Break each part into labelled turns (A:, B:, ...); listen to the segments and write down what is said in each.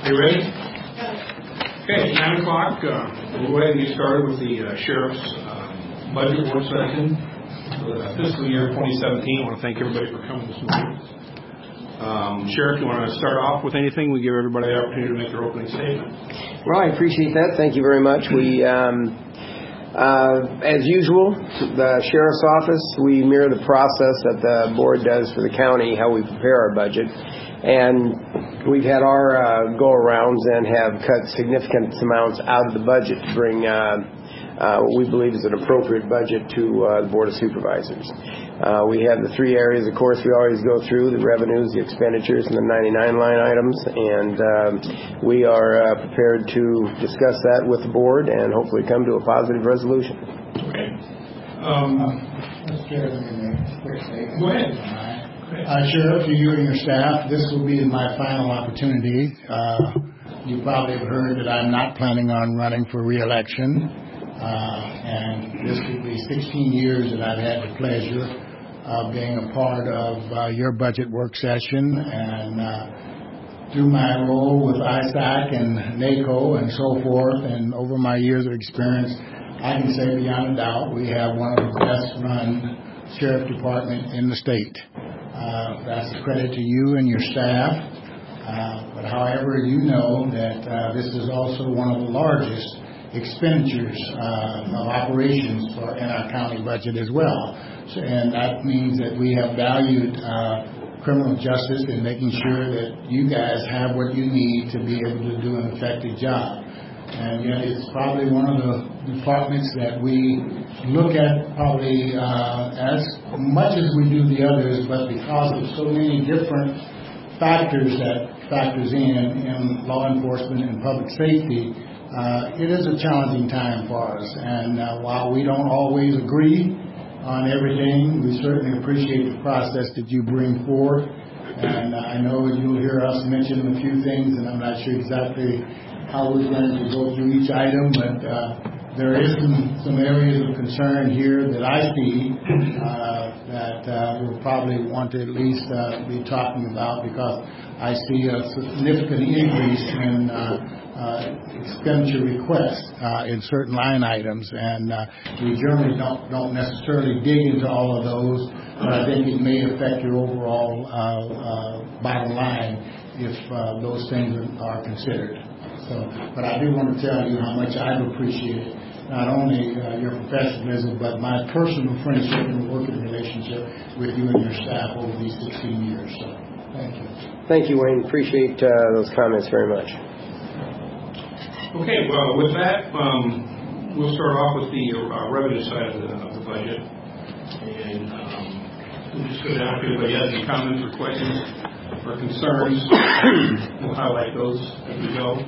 A: You ready? Okay, 9 o'clock. We'll go ahead and get started with the Sheriff's budget work session for the fiscal year 2017. I want to thank everybody for coming this morning. Sheriff, you want to start off with anything? We give everybody the opportunity to make their opening statement.
B: Well, I appreciate that. Thank you very much. We, as usual, the Sheriff's Office, we mirror the process that the board does for the county, how we prepare our budget. And we've had our go-arounds and have cut significant amounts out of the budget to bring what we believe is an appropriate budget to the Board of Supervisors. We have the three areas, of course, we always go through, the revenues, the expenditures, and the 99 line items. And we are prepared to discuss that with the board and hopefully come to a positive resolution.
A: Okay.
C: Mr. Chair, let me make a quick statement.
A: Go ahead.
C: Sheriff, to you and your staff, this will be my final opportunity. You probably have heard that I'm not planning on running for re-election. And this will be 16 years that I've had the pleasure of being a part of your budget work session. And through my role with ISAC and NACO and so forth, and over my years of experience, I can say beyond a doubt we have one of the best run sheriff department in the state. That's a credit to you and your staff. But however, you know that this is also one of the largest expenditures of operations in our county budget as well. So, and that means that we have valued criminal justice and making sure that you guys have what you need to be able to do an effective job. And yet it's probably one of the departments that we look at probably as much as we do the others, but because of so many different factors that factors in law enforcement and public safety, it is a challenging time for us. And while we don't always agree on everything, we certainly appreciate the process that you bring forth. And I know you'll hear us mention a few things, and I'm not sure exactly how we're going to go through each item, but there is some areas of concern here that I see that we'll probably want to at least be talking about, because I see a significant increase in expenditure requests in certain line items, and we generally don't necessarily dig into all of those, but I think it may affect your overall bottom line if those things are considered. So, but I do want to tell you how much I've appreciated not only your professionalism, but my personal friendship and working relationship with you and your staff over these 16 years. So, thank you.
B: Thank you, Wayne. Appreciate those comments very much.
A: Okay, well, with that, we'll start off with the revenue side of the budget. And we'll just go down. If anybody has any comments or questions or concerns, we'll highlight those as we go.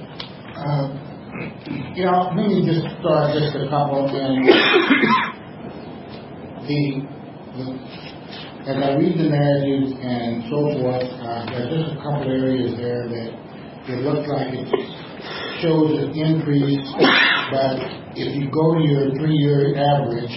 C: Let me just start just a couple. And as I read the narratives and so forth, there's just a couple areas there that it looks like it shows an increase, but if you go to your 3-year average,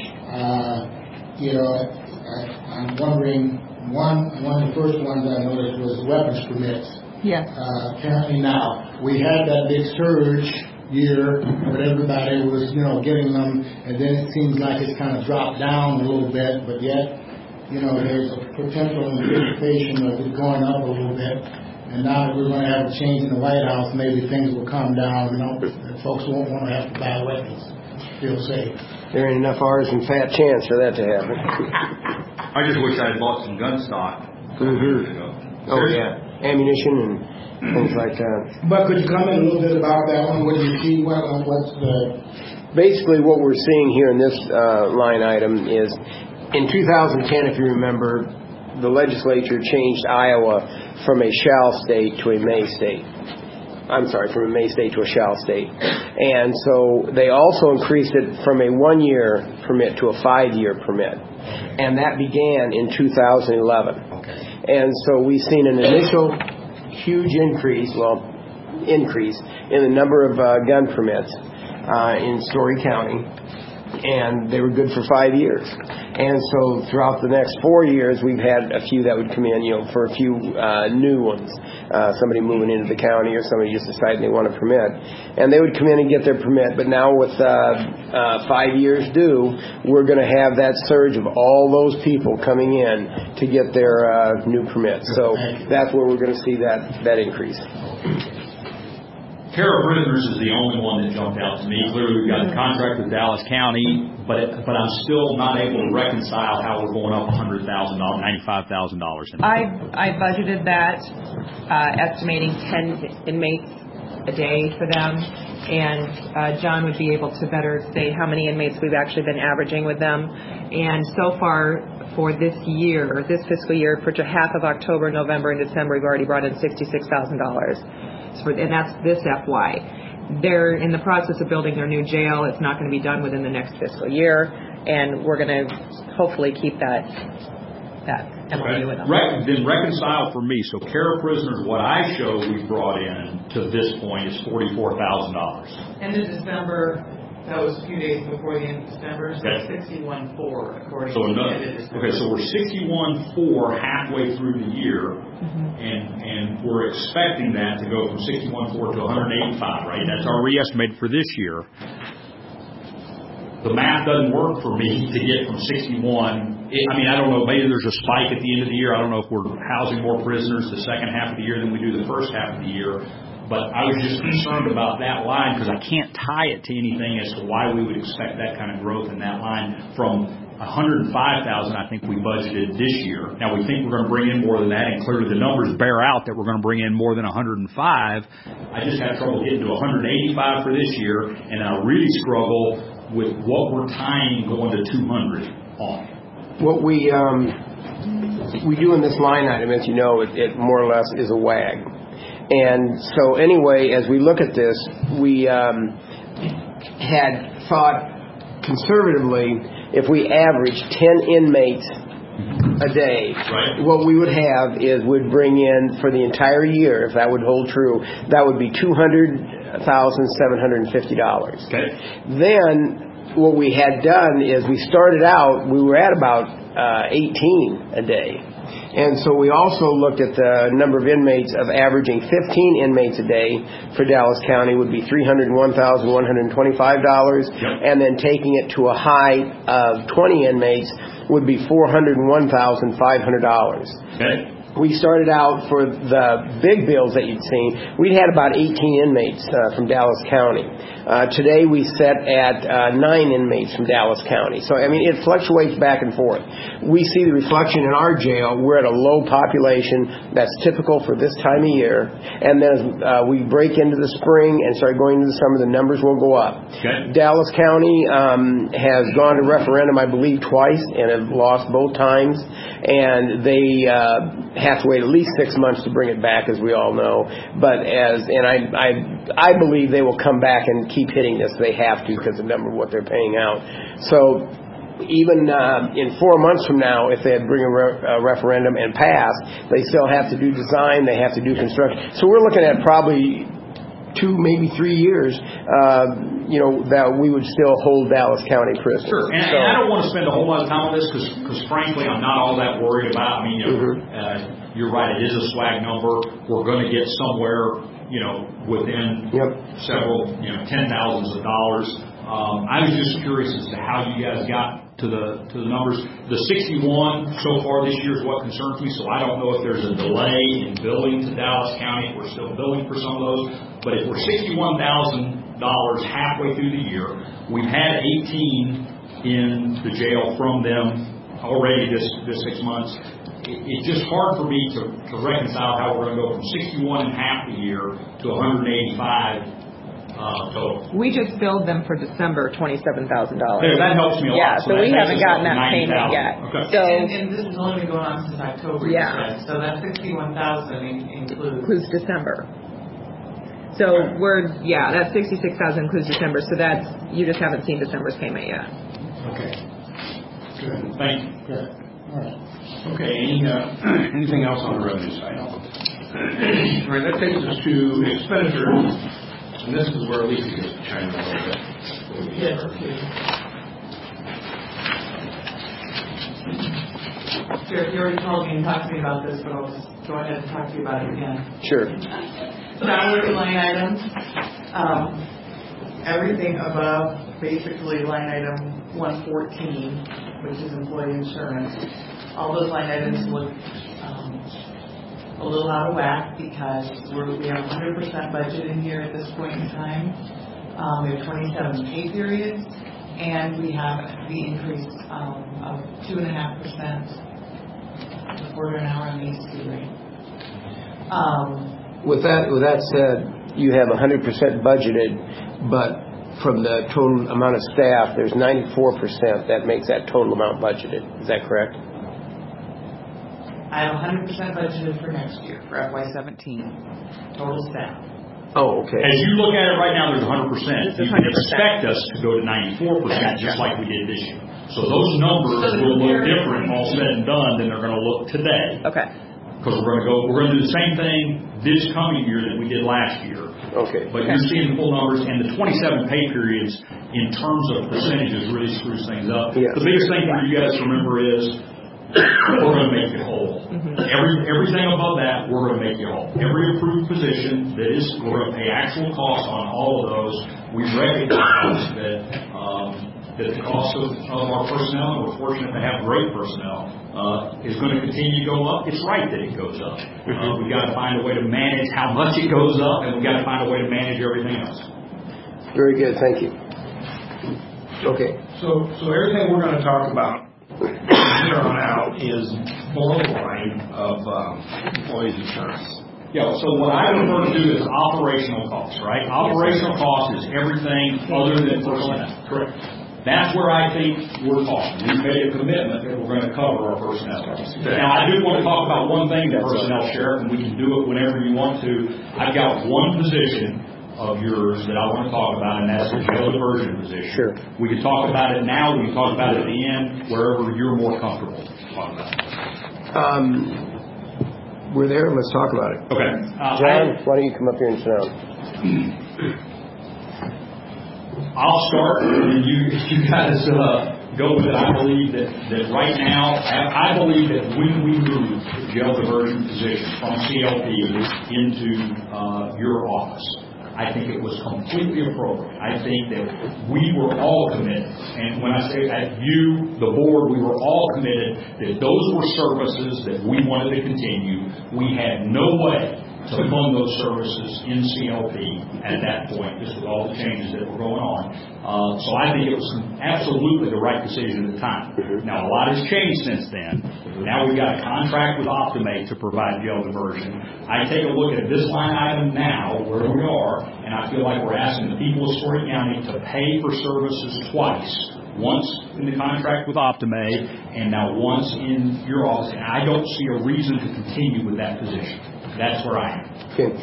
C: I'm wondering, one of the first ones I noticed was weapons permits.
D: Yes.
C: Apparently now, we had that big surge year when everybody was, getting them, and then it seems like it's kind of dropped down a little bit, but yet, there's a potential anticipation of it going up a little bit. And now that we're going to have a change in the White House, maybe things will calm down. And folks won't want to have to buy weapons. Feel safe.
B: There ain't enough R's and fat chance for that to happen.
E: I just wish I had bought some gun stock.
B: Mm-hmm. Oh, yeah. Ammunition and things like that.
C: But could you comment a little bit about that one? What do you see? What's the...
B: Basically, what we're seeing here in this line item is, in 2010, if you remember, the legislature changed Iowa from a shall state to a may state. I'm sorry, from a may state to a shall state. And so they also increased it from a 1-year permit to a 5-year permit. And that began in 2011.
C: Okay.
B: And so we've seen an initial huge increase in the number of gun permits in Story County. and they were good for 5 years. And so throughout the next 4 years, we've had a few that would come in, for a few new ones. Somebody moving into the county or somebody just deciding they want a permit. And they would come in and get their permit. But now with 5 years due, we're going to have that surge of all those people coming in to get their new permits. So that's where we're going to see that increase.
E: Care of Prisoners is the only one that jumped out to me. Clearly, we've got a contract with Dallas County, but I'm still not able to reconcile how we're going up $100,000, $95,000.
D: I budgeted that, estimating 10 inmates a day for them, and John would be able to better say how many inmates we've actually been averaging with them. And so far for this year, this fiscal year, for half of October, November, and December, we've already brought in $66,000. And that's this FY. They're in the process of building their new jail. It's not going to be done within the next fiscal year, and we're going to hopefully keep that MOU with them.
E: Then reconcile for me. So Care of Prisoners, what I show we've brought in to this point is $44,000.
D: End of December, that was a few days before the end of December, so 61.4 according to the end of December.
E: Okay, so we're 61.4 halfway through the year, and we're expecting that to go from 61.4 to 185, right? That's our re-estimate for this year. The math doesn't work for me to get from 61. I don't know, maybe there's a spike at the end of the year. I don't know if we're housing more prisoners the second half of the year than we do the first half of the year. But I was just concerned about that line because I can't tie it to anything as to why we would expect that kind of growth in that line from $105,000 I think we budgeted this year. Now we think we're going to bring in more than that, and clearly the numbers bear out that we're going to bring in more than 105. I just have trouble getting to 185 for this year, and I really struggle with what we're tying going to 200 on.
B: What we do in this line item, as you know, it more or less is a WAG. And so anyway, as we look at this, we had thought conservatively, if we average 10 inmates a day,
E: right,
B: what we would have is would bring in for the entire year, if that would hold true, that would be $200,750.
E: Okay.
B: Then what we had done is we started out, we were at about 18 a day. And so we also looked at the number of inmates of averaging 15 inmates a day for Dallas County would be $301,125.
E: Yep.
B: And then taking it to a high of 20 inmates would be $401,500.
E: Okay.
B: We started out for the big bills that you'd seen. We'd had about 18 inmates from Dallas County. Today we set at 9 inmates from Dallas County. So, it fluctuates back and forth. We see the reflection in our jail. We're at a low population that's typical for this time of year. And then as we break into the spring and start going into the summer, the numbers will go up.
E: Okay.
B: Dallas County has gone to referendum, I believe, twice and have lost both times. And they have to wait at least 6 months to bring it back, as we all know. But I believe they will come back and keep hitting this. They have to because of the number of what they're paying out. So even in 4 months from now, if they bring a referendum and pass, they still have to do design. They have to do construction. So we're looking at probably 2, maybe 3 years, that we would still hold Dallas County prisoners.
E: Sure, and I don't want to spend a whole lot of time on this because frankly, I'm not all that worried about. You're right, it is a swag number. We're going to get somewhere, within several, $10,000s of dollars. I was just curious as to how you guys got to the numbers. The 61 so far this year is what concerns me, so I don't know if there's a delay in billing to Dallas County. We're still billing for some of those. But if we're $61,000 halfway through the year, we've had 18 in the jail from them already this 6 months. It's just hard for me to reconcile how we're going to go from 61 in half the year to 185 total.
D: We just billed them for December $27,000.
E: That helps me a lot.
D: Yeah, so we haven't gotten that payment yet.
E: Okay.
D: So,
F: and this has only been going on since October.
D: Yeah.
F: So that $61,000
D: includes December. So that $66,000 includes December. So that's, you just haven't seen December's payment yet.
C: Okay. Good.
E: Thank you.
C: Good. All right.
A: Okay, anything else on the revenue side? All right, that takes us to expenditures, and this is where Lisa gets to chime in a little bit.
F: Yes. Sheriff, you already told me and talked to me about this, but I'll just go ahead and talk to you about it again.
B: Sure.
F: Salary line items, everything above basically line item 114, which is employee insurance. All those line items look a little out of whack because we have 100% budget in here at this point in time. We have 27 pay periods, and we have the increase of 2.5%, a quarter an hour on the EC rate.
B: With that said, you have 100% budgeted, but from the total amount of staff, there's 94% that makes that total amount budgeted. Is that correct?
F: I have 100% budgeted for next year, for FY17, total staff.
B: Oh, okay.
E: As you look at it right now, there's 100%.
D: It's
E: You can
D: 100%.
E: expect us to go to 94%, just like we did this year. So those numbers will look different all said and done than they're going to look today.
D: Okay.
E: Because we're going to do the same thing this coming year that we did last year.
B: Okay.
E: But you're seeing the full numbers, and the 27 pay periods in terms of percentages really screws things up.
B: Yes.
E: The biggest thing for you guys to remember is we're going to make you whole. Everything above that, we're going to make you whole. Every approved position that is, we're going to pay actual costs on all of those. We recognize that the cost of our personnel, and we're fortunate to have great personnel, is going to continue to go up. It's right that it goes up. We've got to find a way to manage how much it goes up, and we've got to find a way to manage everything else.
B: Very good. Thank you. Okay.
A: So everything we're going to talk about from here on out is below the line of employees insurance.
E: Yeah, so what I prefer to do is operational costs, right? Operational costs is everything other than personnel. Correct. That's where I think we're talking. We made a commitment that we're going to cover our personnel. Now, I do want to talk about one thing, the personnel, Sheriff, and we can do it whenever you want to. I've got one position of yours that I want to talk about, and that's the jail diversion position.
B: Sure.
E: We can talk about it now, we can talk about it at the end, wherever you're more comfortable talking about it.
B: We're there. Let's talk about it.
E: Okay.
B: John, why don't you come up here and sit down?
E: I'll start, and you guys go with it. I believe that right now, I believe that when we move the jail diversion position from CLP into your office, I think it was completely appropriate. I think that we were all committed, and when I say that you, the board, we were all committed that those were services that we wanted to continue. We had no way to fund those services in CLP at that point, just with all the changes that were going on. So I think it was absolutely the right decision at the time. Now, a lot has changed since then. Now we've got a contract with Optimate to provide jail diversion. I take a look at this line item now, where we are, and I feel like we're asking the people of Story County to pay for services twice. Once in the contract with Optimate, and now once in your office. And I don't see a reason to continue with that position. That's where I am.
B: Okay.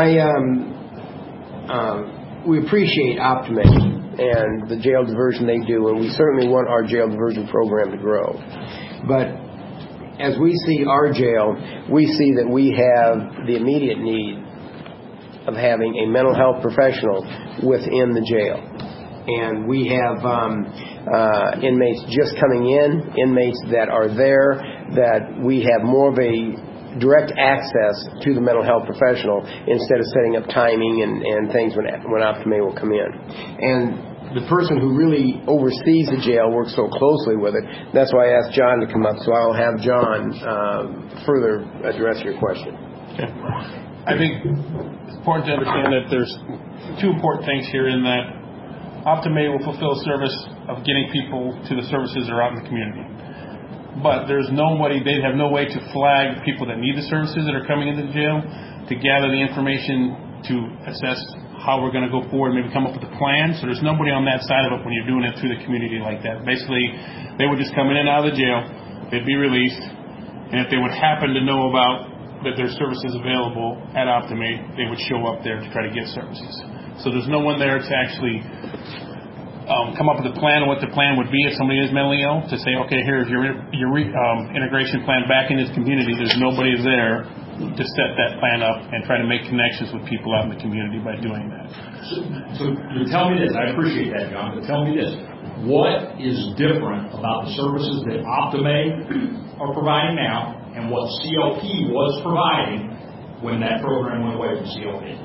B: We appreciate Optimate and the jail diversion they do, and we certainly want our jail diversion program to grow. But as we see our jail, we see that we have the immediate need of having a mental health professional within the jail. And we have inmates just coming in, inmates that are there, that we have more of a direct access to the mental health professional instead of setting up timing and things when Optimate will come in. And the person who really oversees the jail works so closely with it. That's why I asked John to come up, so I'll have John further address your question.
G: Okay. I think it's important to understand that there's two important things here in that Optimate will fulfill service of getting people to the services that are out in the community. But there's nobody, they have no way to flag people that need the services that are coming into the jail, to gather the information to assess how we're going to go forward, maybe come up with a plan. So there's nobody on that side of it when you're doing it through the community like that. Basically, they would just come in and out of the jail, they'd be released, and if they would happen to know about that there's services available at Optimate, they would show up there to try to get services. So there's no one there to actually come up with a plan on what the plan would be if somebody is mentally ill, to say, okay, here's your integration plan back into the community. There's nobody there to set that plan up and try to make connections with people out in the community by doing that.
E: So tell me this. I appreciate that, John, but tell me this. what is different about the services that Optimate are providing now and what CLP was providing when that program went away from CLP?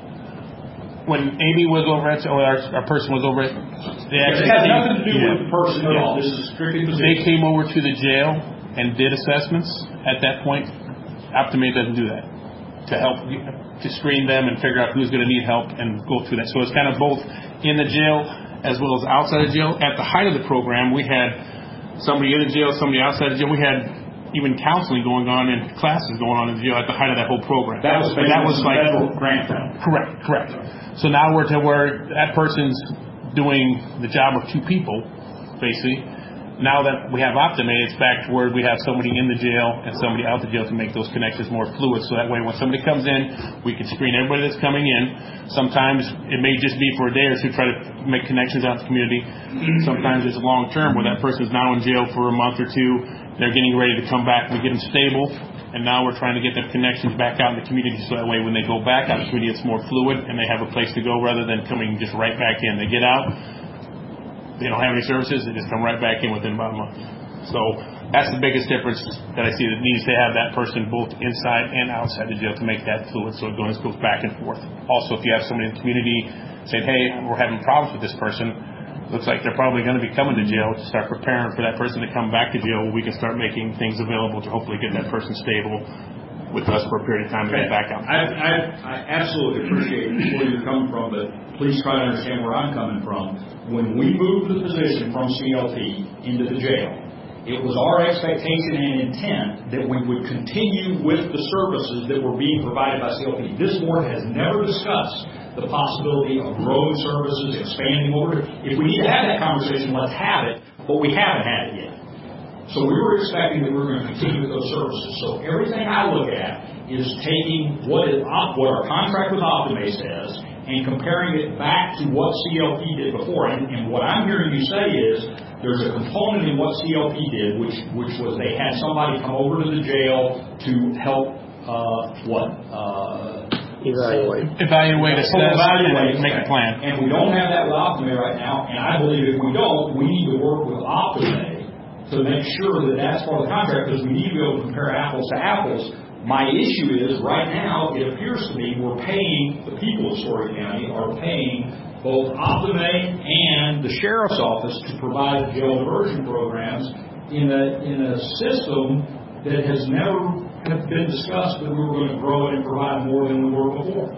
G: When Amy was over at, or our person was over at,
E: It has nothing to do with the person at all. This is strictly position.
G: They came over to the jail and did assessments. At that point, Optimate doesn't do that to help, to screen them and figure out who's going to need help and go through that. So it's kind of both in the jail as well as outside the jail. At the height of the program, we had somebody in the jail, somebody outside the jail. We had even counseling going on and classes going on in the jail at the height of that whole program.
E: That was like federal grant.
G: Correct. So now we're to where that person's doing the job of two people, basically. Now that we have Optimate, it's back to where we have somebody in the jail and somebody out the jail to make those connections more fluid. So that way, when somebody comes in, we can screen everybody that's coming in. Sometimes it may just be for a day or two, try to make connections out in the community. Sometimes it's long term, where that person's now in jail for a month or two. They're getting ready to come back. We get them stable. And now we're trying to get them connections back out in the community, so that way when they go back out in the community, it's more fluid and they have a place to go rather than coming just right back in. They get out, they don't have any services, they just come right back in within about a month. So that's the biggest difference that I see, that needs to have that person both inside and outside the jail to make that fluid, so it goes back and forth. Also, if you have somebody in the community saying, hey, we're having problems with this person, looks like they're probably going to be coming to jail, to start preparing for that person to come back to jail, we can start making things available to hopefully get that person stable with us for a period of time to get back out.
E: I absolutely appreciate where you're coming from, but please try to understand where I'm coming from. When we moved the position from CLP into the jail, it was our expectation and intent that we would continue with the services that were being provided by CLP. This board has never discussed the possibility of growing services, expanding over. If we need to have that conversation, let's have it, but we haven't had it yet. So we were expecting that we were going to continue with those services. So everything I look at is taking what our contract with Optimate says and comparing it back to what CLP did before. And what I'm hearing you say is there's a component in what CLP did, which was they had somebody come over to the jail to help
G: Evaluate, assess, and make a plan.
E: And we don't have that with Optimate right now, and I believe if we don't, we need to work with Optimate to make sure that that's part of the contract, because we need to be able to compare apples to apples. My issue is, right now, it appears to me we're paying, the people of Story County are paying both Optimate and the Sheriff's Office to provide jail diversion programs in a system that has never have been discussed that we were going to grow it and provide more than we were before.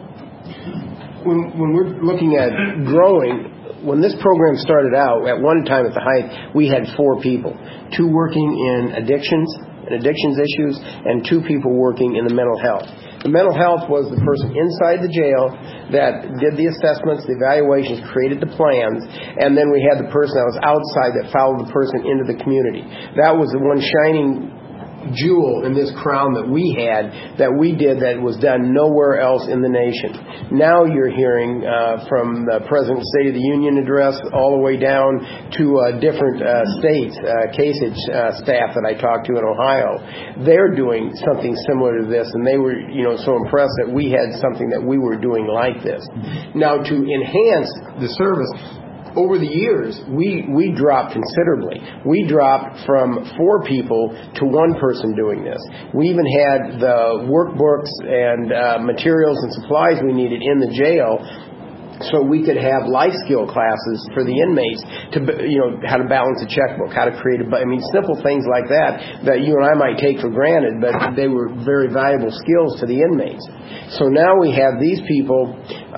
B: When we're looking at growing, when this program started out, at one time at the height, we had 4 people, 2 working in addictions issues, and 2 people working in the mental health. The mental health was the person inside the jail that did the assessments, the evaluations, created the plans, and then we had the person that was outside that followed the person into the community. That was the one shining jewel in this crown that we had, that we did, that was done nowhere else in the nation. Now you're hearing from the President's State of the Union address all the way down to different states, Kasich staff that I talked to in Ohio. They're doing something similar to this, and they were so impressed that we had something that we were doing like this. Now, to enhance the service, over the years, we dropped considerably. We dropped from 4 people to 1 person doing this. We even had the workbooks and materials and supplies we needed in the jail, so we could have life skill classes for the inmates to, how to balance a checkbook, how to create simple things like that you and I might take for granted, but they were very valuable skills to the inmates. So now we have these people,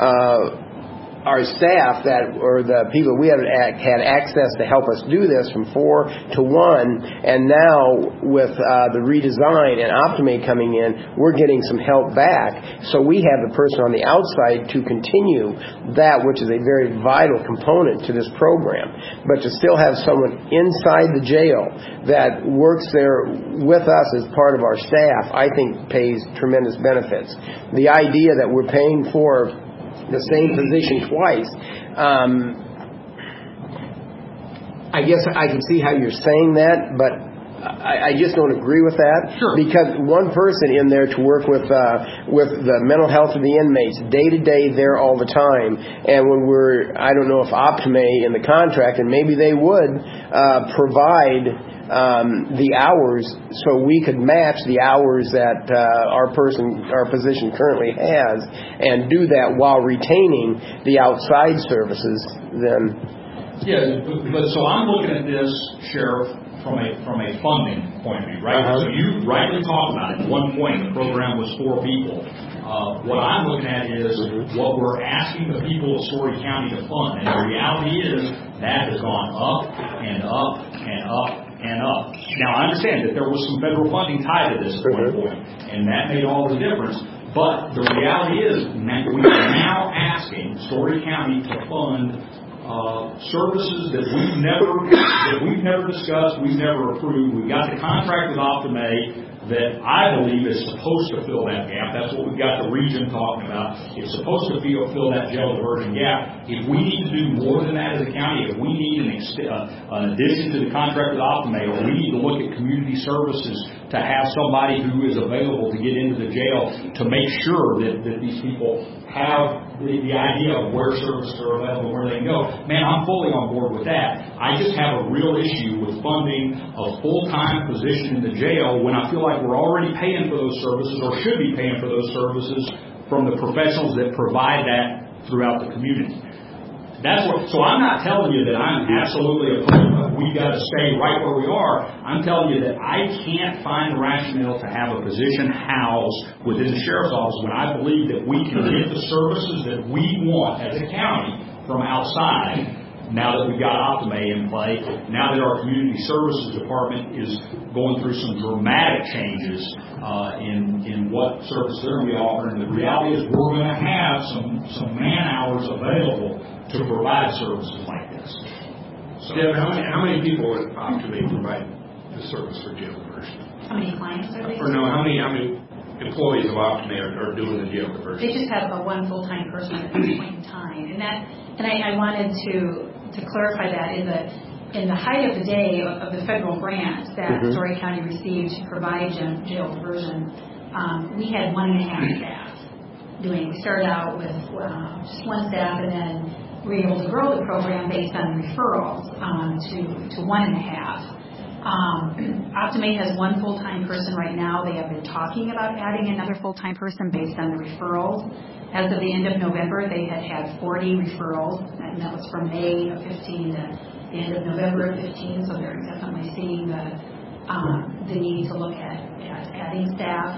B: our staff or the people we had access to help us do this from 4 to 1, and now with the redesign and Optimate coming in, we're getting some help back. So we have the person on the outside to continue that, which is a very vital component to this program. But to still have someone inside the jail that works there with us as part of our staff, I think pays tremendous benefits. The idea that we're paying for the same position twice, I guess I can see how you're saying that, but I just don't agree with that.
A: Sure.
B: Because one person in there to work with the mental health of the inmates day to day there all the time. And when I don't know if Optime in the contract, and maybe they would provide the hours so we could match the hours that our position currently has, and do that while retaining the outside services. Then.
E: Yeah, but so I'm looking at this, Sheriff, from a funding point of view, right? So you rightly talked about it. At one point, the program was 4 people. What I'm looking at is what we're asking the people of Story County to fund, and the reality is that has gone up and up and up and up. Now, I understand that there was some federal funding tied to this at one point, and that made all the difference. But the reality is we are now asking Story County to fund services that we've never discussed, we've never approved. We've got the contract with Optime that I believe is supposed to fill that gap. That's what we've got the region talking about. It's supposed to fill that jail diversion gap. If we need to do more than that as a county, if we need an addition to the contract with Optime, or we need to look at community services to have somebody who is available to get into the jail to make sure that these people have the idea of where services are available, where they can go. Man, I'm fully on board with that. I just have a real issue with funding a full-time position in the jail when I feel like we're already paying for those services, or should be paying for those services, from the professionals that provide that throughout the community. So I'm not telling you that I'm absolutely opposed. We've got to stay right where we are. I'm telling you that I can't find the rationale to have a position housed within the sheriff's office when I believe that we can get the services that we want as a county from outside. Now that we've got Optime in play, now that our community services department is going through some dramatic changes in what services they're going to be offering, the reality is we're going to have some man hours available to provide services like this.
A: So, Deb, how many people at Optime provide the service for jail diversion?
H: How many clients are they?
A: Or no, how many employees of Optime are doing the jail diversion?
H: They just have one full-time person at this point in time, and I wanted to clarify that in the height of the day of the federal grant that Story County received to provide jail diversion, we had 1.5 staff doing. We started out with just 1 staff, and then we were able to grow the program based on referrals to 1.5. Optime has 1 full-time person right now. They have been talking about adding another full-time person based on the referrals. As of the end of November, they had 40 referrals, and that was from May of 15 to the end of November of 15. So they're definitely seeing the need to look at adding staff.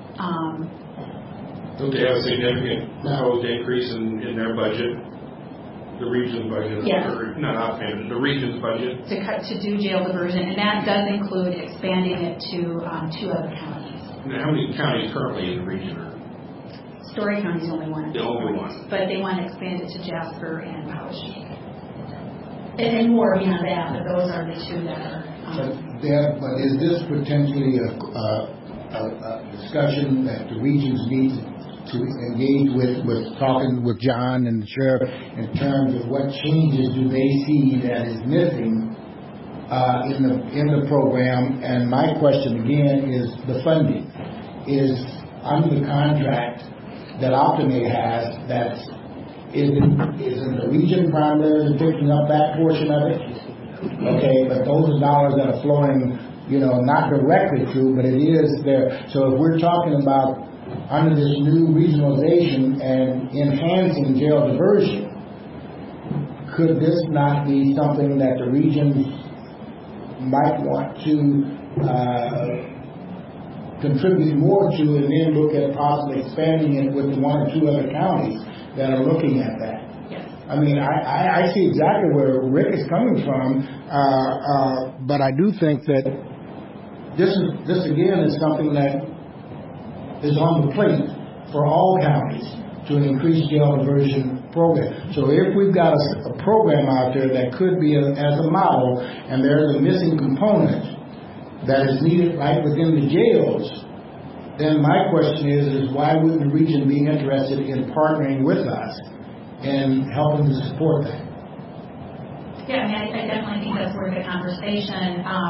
A: Don't they have a significant proposed increase in their budget? The region's budget,
H: yes.
A: Or not Optime, the region's budget?
H: To do jail diversion, and that does include expanding it to 2 other counties.
A: Now, how many counties currently in the region are?
H: Story County is only one.
A: The only one.
H: But they want to expand it to Jasper and Powashik. And more beyond that, but those are the 2 that are.
C: But is this potentially a discussion that the regions need to engage with talking with John and the sheriff in terms of what changes do they see that is missing in the program? And my question again is the funding is under the contract that Optime has. That isn't the region primarily picking up that portion of it? Okay, but those are dollars that are flowing, not directly through, but it is there. So if we're talking about under this new regionalization and enhancing jail diversion, could this not be something that the regions might want to contribute more to, and then look at possibly expanding it with the 1 or 2 other counties that are looking at that?
H: Yes.
C: I mean, I see exactly where Rick is coming from, but I do think that this again is something that is on the plate for all counties to increase jail diversion program. So if we've got a program out there that could be as a model, and there's a missing component that is needed right within the jails, then my question is why wouldn't the region be interested in partnering with us and helping to support that?
H: Yeah, I mean, I definitely think that's worth a conversation.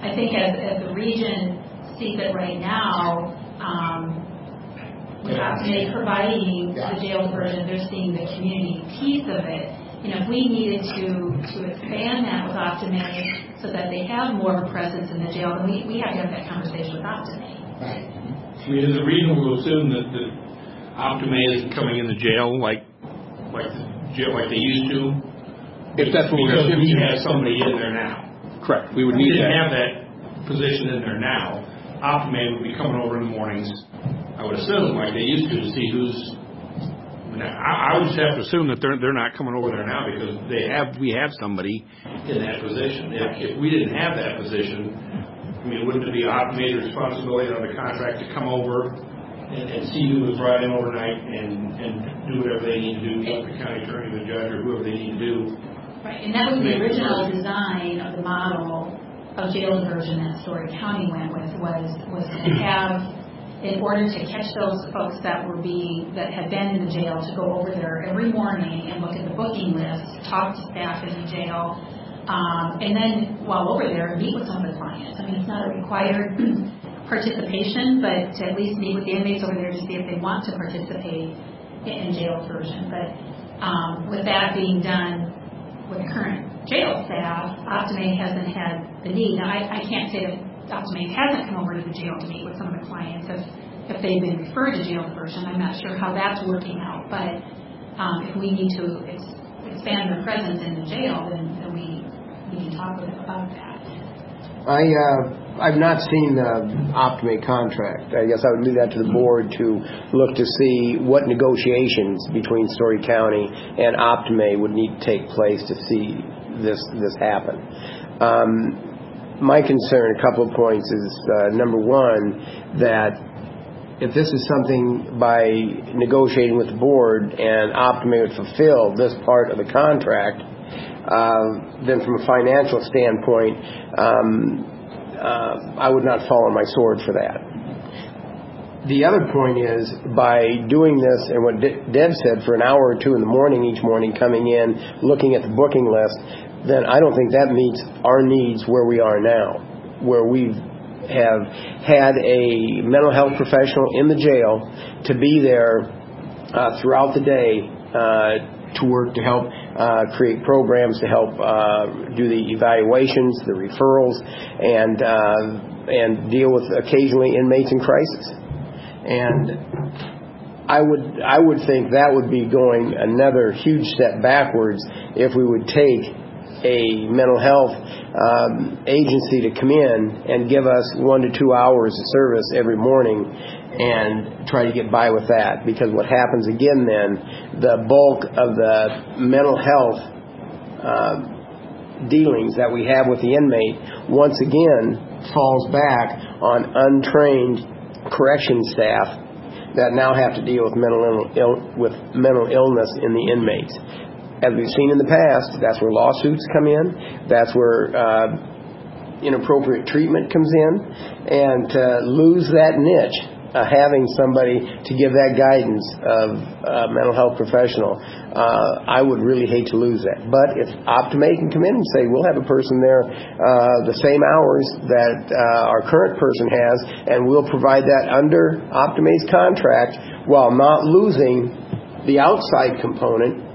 H: I think as the region sees it right now, with Optimate providing the jail version, they're seeing the community piece of it. If we needed to expand that with Optimate so that they have more of a presence in the jail, then we have to have that conversation with Optimate.
C: Right.
A: I mean, is it reasonable to assume that Optimate isn't coming in the jail like they used to?
G: If that's what
A: because
G: we're
A: we have somebody in there now.
G: Correct. We would
A: If we
G: need
A: didn't
G: that.
A: have that position in there now, Optimate would be coming over in the mornings, I would assume, like they used to see who's. I would just have to assume that they're not coming over there now because we have somebody in that position. If we didn't have that position, I mean, wouldn't it be Optimate's responsibility under the contract to come over and see who was riding overnight and do whatever they need to do, with the county attorney, the judge, or whoever they need to do?
H: Right, and that was the original design of the model of jail diversion that Story County went with was to have, in order to catch those folks that had been in the jail, to go over there every morning and look at the booking list, talk to staff in the jail, and then while over there, meet with some of the clients. I mean, it's not a required participation, but to at least meet with the inmates over there to see if they want to participate in jail diversion. But with that being done with current jail staff, Optimate hasn't had the need. Now, I can't say that Optimate hasn't come over to the jail to meet with some of the clients if they've been referred to jail diversion. I'm not sure how that's working out, but if we need to expand their presence in the jail, then we can talk with them about that.
B: I've not seen the Optimate contract. I guess I would leave that to the board to look to see what negotiations between Story County and Optimate would need to take place to see this happen. My concern, a couple of points, is number one, that if this is something by negotiating with the board and Optimate would fulfill this part of the contract, then from a financial standpoint, I would not fall on my sword for that. The other point is, by doing this, and what Deb said, for an hour or two in the morning each morning, coming in, looking at the booking list, then I don't think that meets our needs where we are now, where we have had a mental health professional in the jail to be there throughout the day to work to help create programs to help do the evaluations, the referrals, and deal with occasionally inmates in crisis. And I would think that would be going another huge step backwards if we would take a mental health agency to come in and give us 1 to 2 hours of service every morning and try to get by with that. Because what happens again then, the bulk of the mental health dealings that we have with the inmate once again falls back on untrained correction staff that now have to deal with mental illness in the inmates. As we've seen in the past, that's where lawsuits come in. That's where inappropriate treatment comes in. And to lose that niche, having somebody to give that guidance of a mental health professional, I would really hate to lose that. But if Optimate can come in and say, we'll have a person there the same hours that our current person has, and we'll provide that under Optimate's contract while not losing the outside component,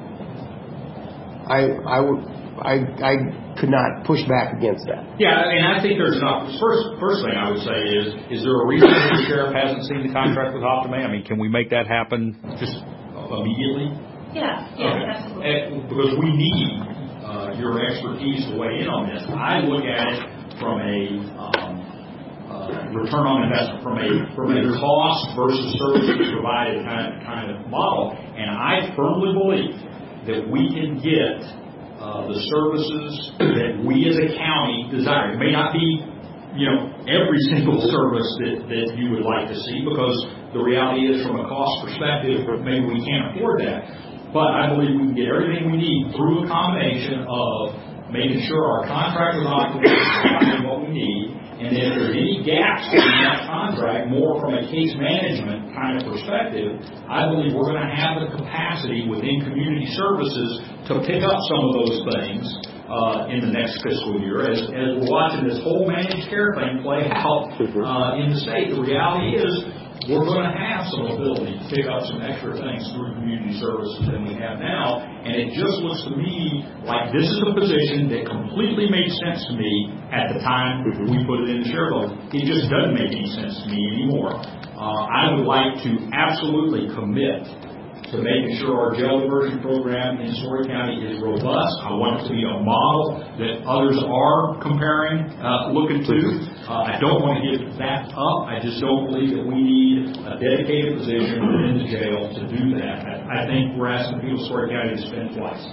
B: I could not push back against that.
E: Yeah, and I think there's enough. First thing I would say is there a reason that the sheriff hasn't seen the contract with Optimate? I mean, can we make that happen just immediately?
H: Yeah, absolutely.
E: Because we need your expertise to weigh in on this. I look at it from a return on investment, from a cost versus services provided kind of model, and I firmly believe that we can get the services that we as a county desire. It may not be, every single service that you would like to see, because the reality is, from a cost perspective, maybe we can't afford that. But I believe we can get everything we need through a combination of making sure our contract with Optimate is providing what we need, and if there are any gaps in that contract, more from a case management kind of perspective, I believe we're going to have the capacity within community services to pick up some of those things in the next fiscal year. As we're watching this whole managed care thing play out in the state, the reality is we're going to have some ability to pick up some extra things through community services than we have now. And it just looks to me like this is a position that completely made sense to me at the time we put it in the share vote. It just doesn't make any sense to me anymore. I would like to absolutely commit to making sure our jail diversion program in Story County is robust. I want it to be a model that others are comparing, looking to. I don't want to give that up. I just don't believe that we need a dedicated position within the jail to do that. I think we're asking people in Story County to spend twice.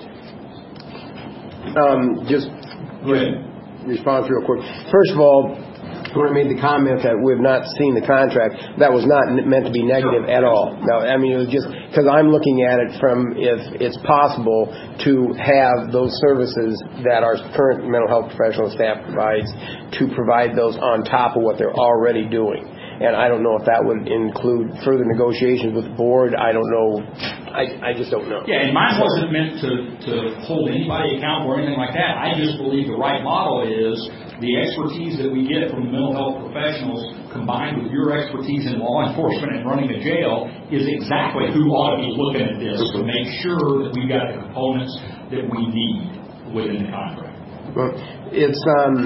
B: Just response real quick. First of all, when I made the comment that we've not seen the contract, that was not meant to be negative at all. No, I mean, it was just because I'm looking at it from if it's possible to have those services that our current mental health professional staff provides, to provide those on top of what they're already doing. And I don't know if that would include further negotiations with the board. I don't know. I just don't know.
E: Yeah, and mine wasn't meant to hold anybody accountable or anything like that. I just believe the right model is the expertise that we get from the mental health professionals combined with your expertise in law enforcement and running a jail is exactly who ought to be looking at this to make sure that we've got the components that we need within the contract.
B: Well, it's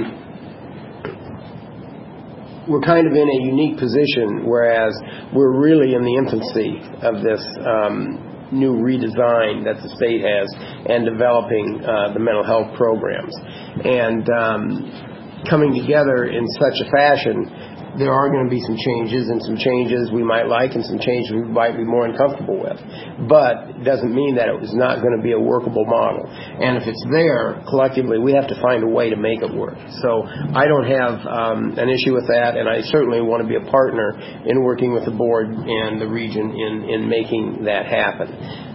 B: we're kind of in a unique position, whereas we're really in the infancy of this new redesign that the state has and developing the mental health programs. And coming together in such a fashion, there are going to be some changes, and some changes we might like and some changes we might be more uncomfortable with. But it doesn't mean that it was not going to be a workable model. And if it's there, collectively, we have to find a way to make it work. So I don't have an issue with that, and I certainly want to be a partner in working with the board and the region in making that happen.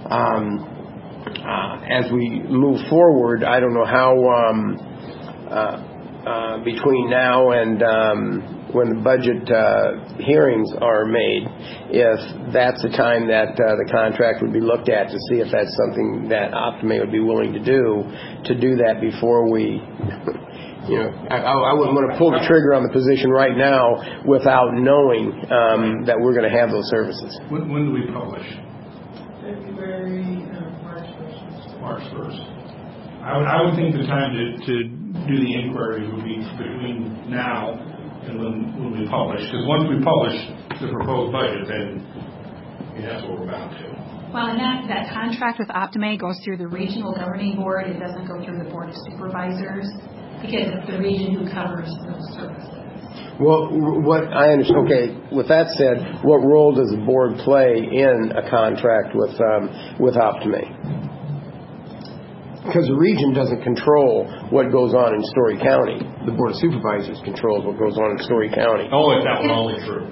B: As we move forward, I don't know how between now and when the budget hearings are made, if that's the time that the contract would be looked at to see if that's something that Optimay would be willing to do that before we, I wouldn't want to pull the trigger on the position right now without knowing that we're going to have those services.
A: When do we publish?
F: February, March 1st.
A: March 1st. I would think the time to do the inquiry would be between now and when we publish, because once we publish the proposed budget, then that's what we're bound to.
H: Well, and that contract with Optimay goes through the regional governing board. It doesn't go through the board of supervisors because it's the region who covers those services.
B: Well, what I understand. Okay, with that said, what role does the board play in a contract with Optimay? Because the region doesn't control what goes on in Story County. The Board of Supervisors controls what goes on in Story County.
E: Oh, if that were only true.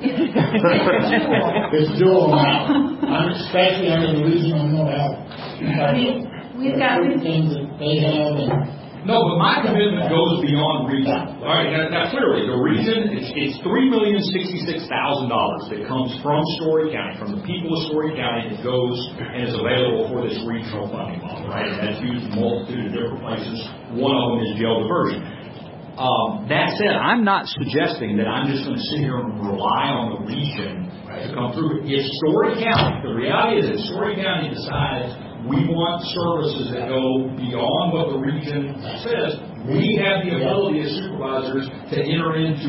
C: It's dual now, especially under the regional mental health.
H: I mean, we've got
C: things that they have. And
E: no, but my commitment goes beyond region. All right, now clearly, the region, it's $3,066,000 that comes from Story County, from the people of Story County, that goes and is available for this regional funding model, right? And that's used in a multitude of different places. One of them is jail diversion. That said, I'm not suggesting that I'm just going to sit here and rely on the region to come through. If Story County, the reality is if Story County decides we want services that go beyond what the region says, we have the ability as supervisors to enter into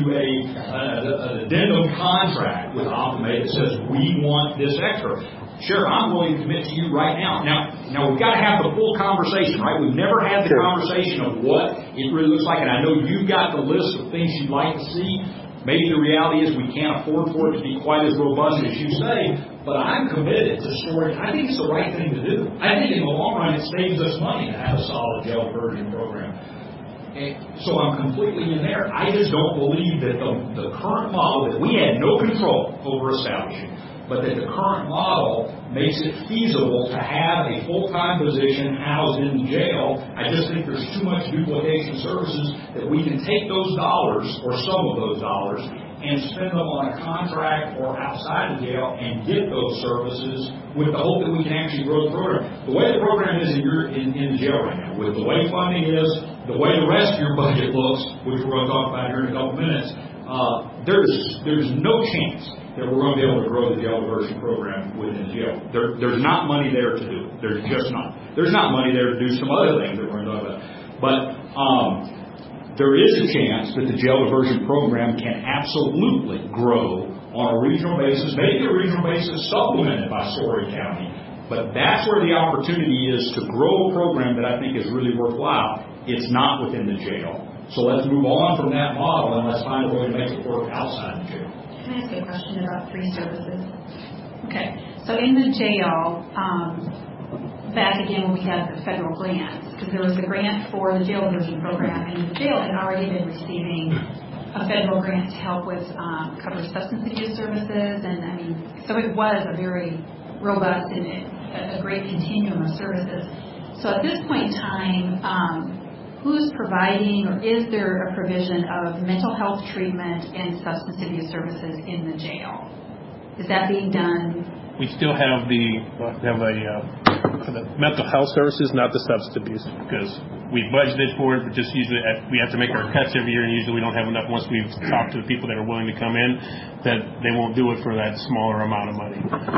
E: an addendum contract with Optimay that says we want this extra. Sure, I'm willing to commit to you right now. Now we've got to have the full conversation, right? We've never had the conversation of what it really looks like, and I know you've got the list of things you'd like to see. Maybe the reality is we can't afford for it to be quite as robust as you say, but I'm committed to Story. I think it's the right thing to do. I think in the long run it saves us money to have a solid jail diversion program. And so I'm completely in there. I just don't believe that the current model that we had no control over establishing, but that the current model makes it feasible to have a full-time position housed in the jail. I just think there's too much duplication services that we can take those dollars, or some of those dollars, and spend them on a contract or outside the jail and get those services with the hope that we can actually grow the program. The way the program is in the jail right now, with the way funding is, the way the rest of your budget looks, which we're going to talk about here in a couple minutes, there's no chance that we're going to be able to grow the jail diversion program within the jail. There's not money there to do it. There's just not. There's not money there to do some other things that we're going to talk about. But there is a chance that the jail diversion program can absolutely grow on a regional basis, maybe a regional basis supplemented by Story County. But that's where the opportunity is to grow a program that I think is really worthwhile. It's not within the jail. So let's move on from that model and let's find a way to make it work outside the jail.
H: Can I ask a question about free services? Okay. So in the jail, back again when we had the federal grants, because there was a grant for the jail diversion program, and the jail had already been receiving a federal grant to help with cover substance abuse services, and I mean, so it was a very robust and a great continuum of services. So at this point in time, who's providing, or is there a provision of mental health treatment and substance abuse services in the jail? Is that being done?
G: We still have for the mental health services, not the substance abuse, because we budgeted for it, but just usually we have to make our cuts every year, and usually we don't have enough once we've talked to the people that are willing to come in, that they won't do it for that smaller amount of money.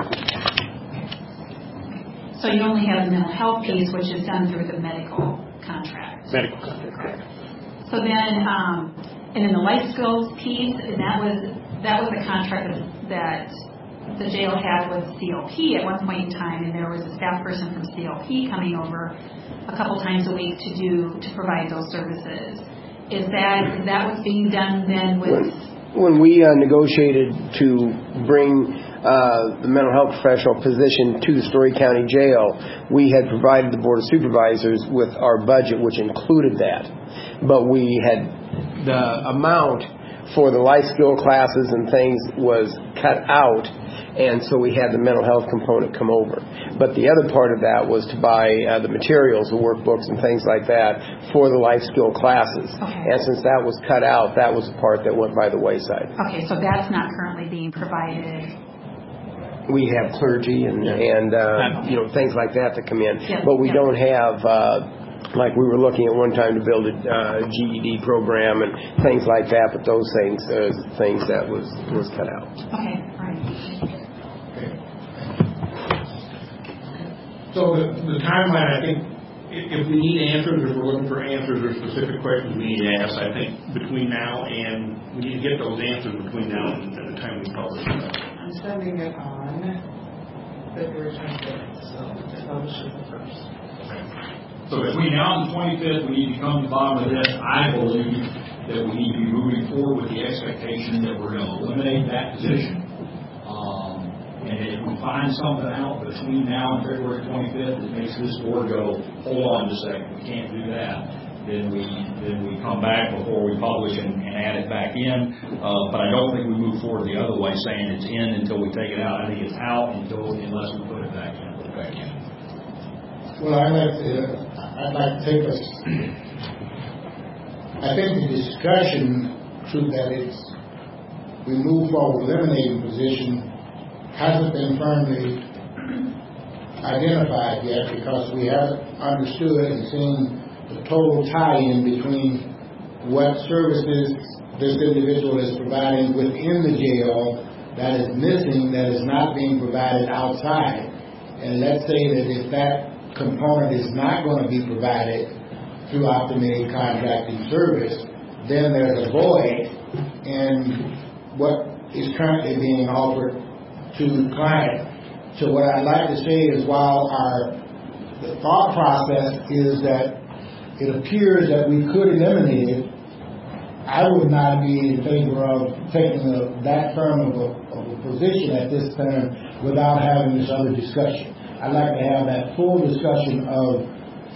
H: So you only have the mental health piece, which is done through the medical contract.
G: Medical contract.
H: So then, and then the life skills piece, and that was a contract that the jail had with COP at one point in time, and there was a staff person from COP coming over a couple times a week to provide those services. Is that what's being done then with?
B: When we negotiated to bring the mental health professional position to the Story County Jail, we had provided the Board of Supervisors with our budget, which included that. But we had the amount for the life skill classes and things was cut out, and so we had the mental health component come over. But the other part of that was to buy the materials, the workbooks and things like that for the life skill classes.
H: Okay.
B: And since that was cut out, that was the part that went by the wayside.
H: Okay, so that's not currently being provided.
B: We have clergy and things like that come in.
H: Yeah,
B: But we don't have, like we were looking at one time to build a GED program and things like that, but those things that was cut out.
H: Okay, all right.
A: So the timeline, I think, if we need answers, if we're looking for answers or specific questions we need to ask, I think between now and, we need to get those answers between now and the time we publish it.
F: I'm sending it on February 25th, so to publish it the 1st.
E: So between now and the 25th, we need to come to the bottom of this. I believe that we need to be moving forward with the expectation that we're going to eliminate that position. And if we find something out between now and February 25th that makes this board go, hold on just a second, we can't do that, then we come back before we publish and add it back in. But I don't think we move forward the other way, saying it's in until we take it out. I think it's out unless we put it back in.
C: Well, I'd like to take us. I think the discussion through that we move forward eliminating position hasn't been firmly identified yet, because we haven't understood and seen the total tie-in between what services this individual is providing within the jail that is missing, that is not being provided outside. And let's say that if that component is not going to be provided through Optimate contracting service, then there's a void in what is currently being offered to the client. So what I'd like to say is, while the thought process is that it appears that we could eliminate it, I would not be in favor of taking that firm of a position at this time without having this other discussion. I'd like to have that full discussion of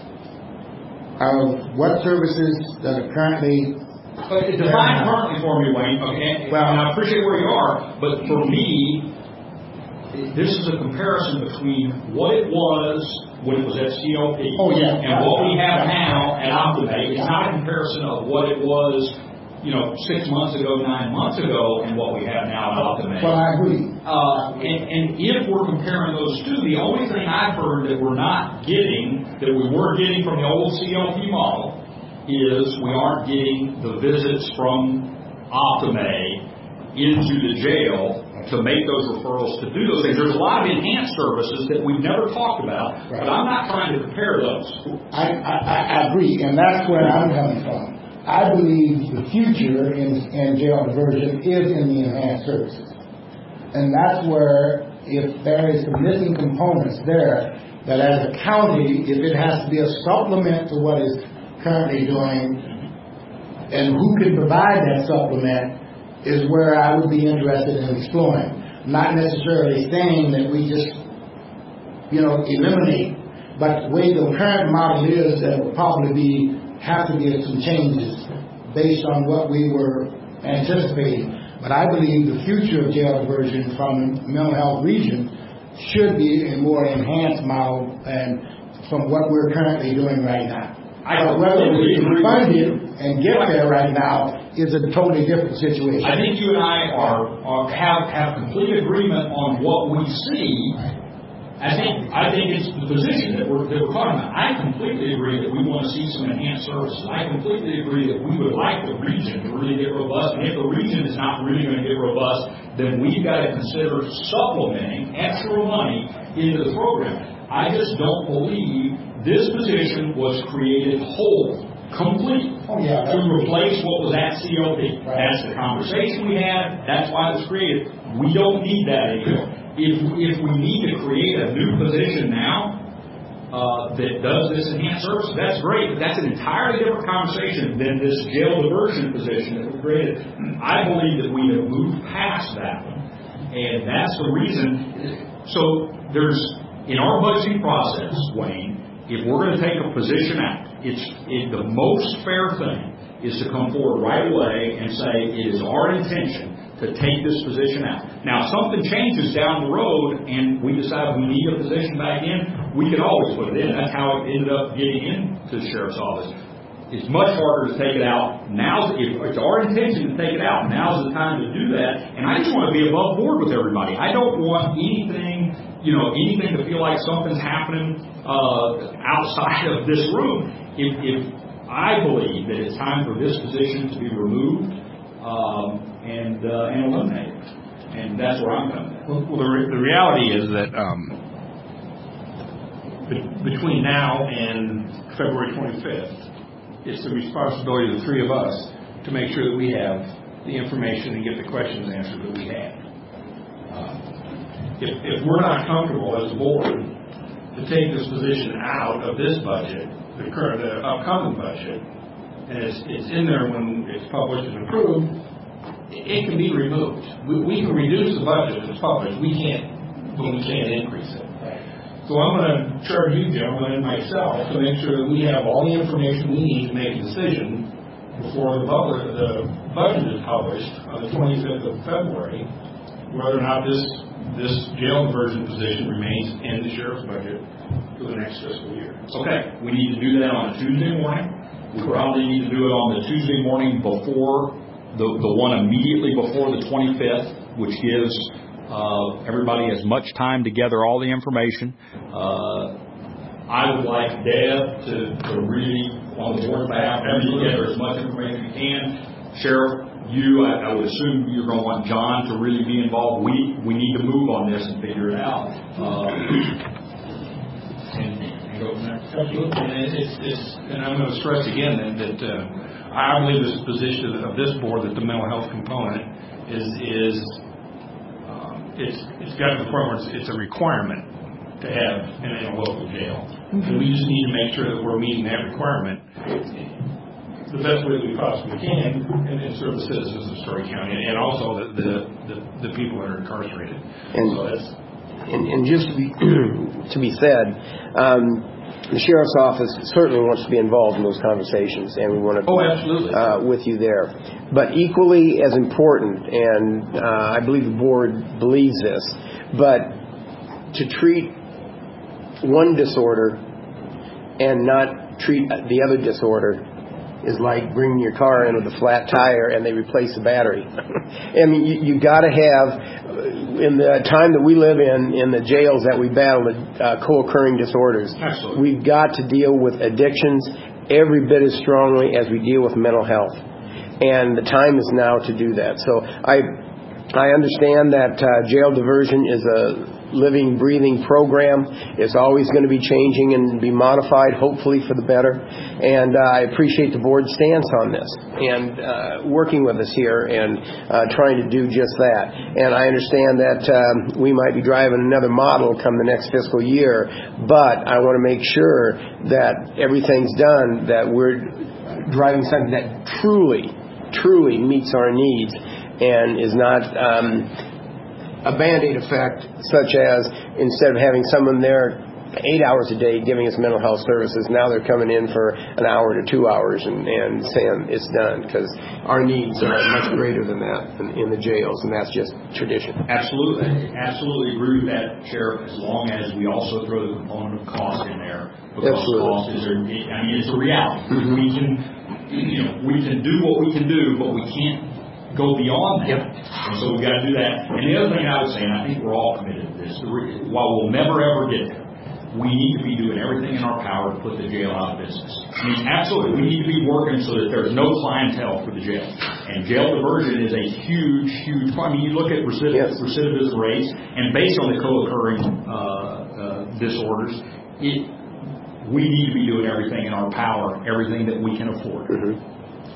C: what services that are currently.
E: Define currently for me, Wayne. Okay. Well, and I appreciate where you are, but for me, this is a comparison between what it was when it was at CLP
C: and
E: what we have now at Optimate. It's not a comparison of what it was 6 months ago, 9 months ago, and what we have now at Optimate.
C: Well, I agree.
E: And if we're comparing those two, the only thing I've heard that we're not getting, that we were getting from the old CLP model, is we aren't getting the visits from Optimate into the jail to make those referrals, to do those things. There's a lot of enhanced services that we've never talked about, but I'm not trying to compare those.
C: I agree, and that's where I'm coming from. I believe the future in jail diversion is in the enhanced services. And that's where, if there is some missing components there, that as a county, if it has to be a supplement to what is currently doing, and who can provide that supplement, is where I would be interested in exploring. Not necessarily saying that we just, eliminate, but the way the current model is, there will probably have to be some changes based on what we were anticipating. But I believe the future of jail diversion from the mental health region should be a more enhanced model than from what we're currently doing right now. Whether we can fund it and get there right now is a totally different situation.
E: I think you and I have complete agreement on what we see. I think it's the position that we're talking about. I completely agree that we want to see some enhanced services. I completely agree that we would like the region to really get robust. And if the region is not really going to get robust, then we've got to consider supplementing extra money into the program. I just don't believe this position was created whole, complete, to replace what was at CLP. Right. That's the conversation we had. That's why it was created. We don't need that anymore. If we need to create a new position now that does this enhanced service, that's great. But that's an entirely different conversation than this jail diversion position that we created. I believe that we have moved past that one, and that's the reason. So there's, in our budgeting process, Wayne, if we're going to take a position out, the most fair thing is to come forward right away and say it is our intention to take this position out. Now, if something changes down the road and we decide we need a position back in, we can always put it in. That's how it ended up getting into the sheriff's office. It's much harder to take it out. Now, if it's our intention to take it out, now's the time to do that. And I just want to be above board with everybody. I don't want anything to feel like something's happening outside of this room. If I believe that it's time for this position to be removed and eliminated, and that's where I'm coming from.
A: Well, the reality is that between now and February 25th, it's the responsibility of the three of us to make sure that we have the information and get the questions answered that we have. If we're not comfortable as a board to take this position out of this budget, the upcoming budget, and it's in there when it's published and approved, it can be removed. We can reduce the budget if it's published. We can't increase it. So I'm going to charge you, gentlemen, and myself to make sure that we have all the information we need to make a decision before the budget is published on the 25th of February, whether or not this jail diversion position remains in the sheriff's budget for the next fiscal year.
E: Okay, we need to do that on a Tuesday morning. We probably need to do it on the Tuesday morning before the one immediately before the 25th, which gives everybody as much time to gather all the information. I would like Deb to really, on the board behalf, gather as much information as you can. Sheriff, I would assume you're going to want John to really be involved. We need to move on this and figure it out. And go from there.
A: Absolutely. And I'm going to stress again that I believe this position of this board, that the mental health component it's got to the point where it's a requirement to have in a local jail. And we just need to make sure that we're meeting that requirement the best way that we possibly can and serve the citizens of Story County and also the people that are incarcerated.
B: And just to be said, the sheriff's office certainly wants to be involved in those conversations, and we want to
A: absolutely.
B: With you there. But equally as important, and I believe the board believes this, but to treat one disorder and not treat the other disorder is like bringing your car in with a flat tire and they replace the battery. I mean, you got to have, in the time that we live in the jails that we battle, co-occurring disorders.
E: Absolutely.
B: We've got to deal with addictions every bit as strongly as we deal with mental health. And the time is now to do that. So I understand that jail diversion is a living, breathing program. It's always going to be changing and be modified, hopefully for the better. And I appreciate the board's stance on this and working with us here and trying to do just that. And I understand that we might be driving another model come the next fiscal year, but I want to make sure that everything's done, that we're driving something that truly meets our needs and is not a Band-Aid effect, such as instead of having someone there 8 hours a day giving us mental health services, now they're coming in for an hour to 2 hours and saying it's done, because our needs are much greater than that in the jails, and that's just tradition.
E: Absolutely agree with that, Sheriff, as long as we also throw the component of cost in there, because cost is, it's a reality.
B: Mm-hmm.
E: We can do what we can do, but we can't go beyond that. Yep. And so we've got to do that. And the other thing I would say, and I think we're all committed to this, while we'll never ever get there, we need to be doing everything in our power to put the jail out of business. I mean, absolutely, we need to be working so that there's no clientele for the jail. And jail diversion is a huge problem. I mean, you look at recidivism rates, and based on the co-occurring disorders, we need to be doing everything in our power, everything that we can afford.
B: Mm-hmm.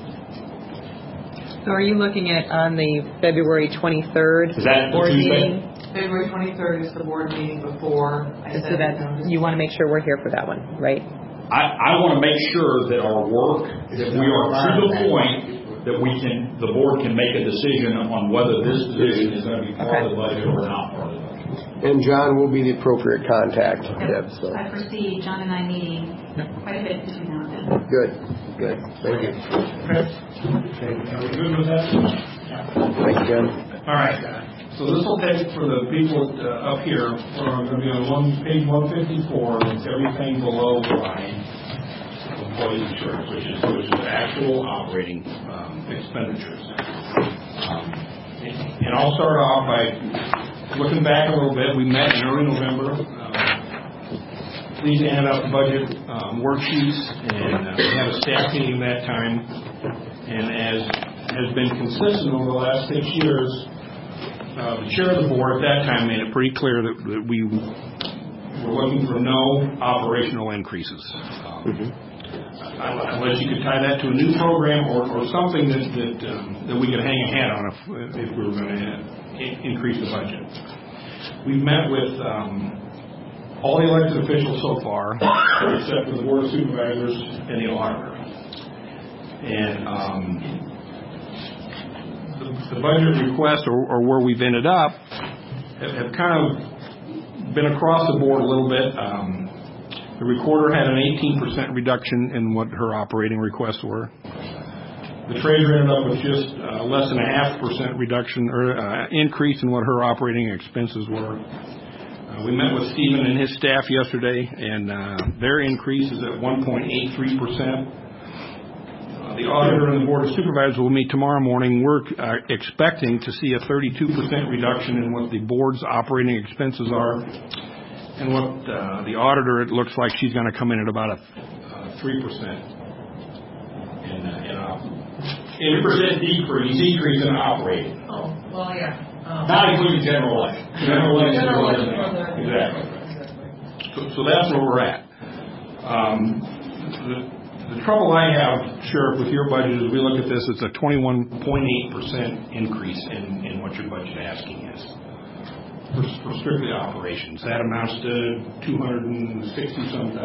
D: So are you looking at on the February 23rd
E: is that
D: board
E: Tuesday?
D: meeting?
F: February 23rd is the board meeting before I
D: So that you want to make sure we're here for that one, right?
E: I want to make sure that our work, that we are to the point that the board can make a decision on whether this position is going to be part of the budget or not part of the budget.
B: And John will be the appropriate contact.
H: Yep. So I foresee John and I meeting quite a bit between now and then.
B: Good. Thank you.
A: Okay, are we good with that?
B: Thank you, John.
A: All right. So this will take, for the people up here, we're going to be on page 154. It's everything below the line of employee insurance, which is actual operating expenditures. And I'll start off by looking back a little bit. We met in early November. Please hand out the budget worksheets, and we had a staff meeting that time. And as has been consistent over the last 6 years, the chair of the board at that time made it pretty clear that we were looking for no operational increases. Unless you could tie that to a new program or something that we could hang a hat on if we were going to increase the budget. We've met with all the elected officials so far, except for the Board of Supervisors and the auditor. And the budget requests, or where we've ended up, have kind of been across the board a little bit. The recorder had an 18% reduction in what her operating requests were. The treasurer ended up with just less than a 0.5% reduction or increase in what her operating expenses were. We met with Stephen and his staff yesterday, and their increase is at 1.83%. The auditor and the Board of Supervisors will meet tomorrow morning. We're expecting to see a 32% reduction in what the board's operating expenses are. And what the auditor, it looks like she's going to come in at about a 3% in decrease in operating.
F: Oh, well, yeah.
E: Not including general election. General election. Exactly. So that's where we're at. The trouble I have, Sheriff, with your budget is we look at this, it's a 21.8% increase in what your budget asking is for strictly operations. That amounts to $294,000.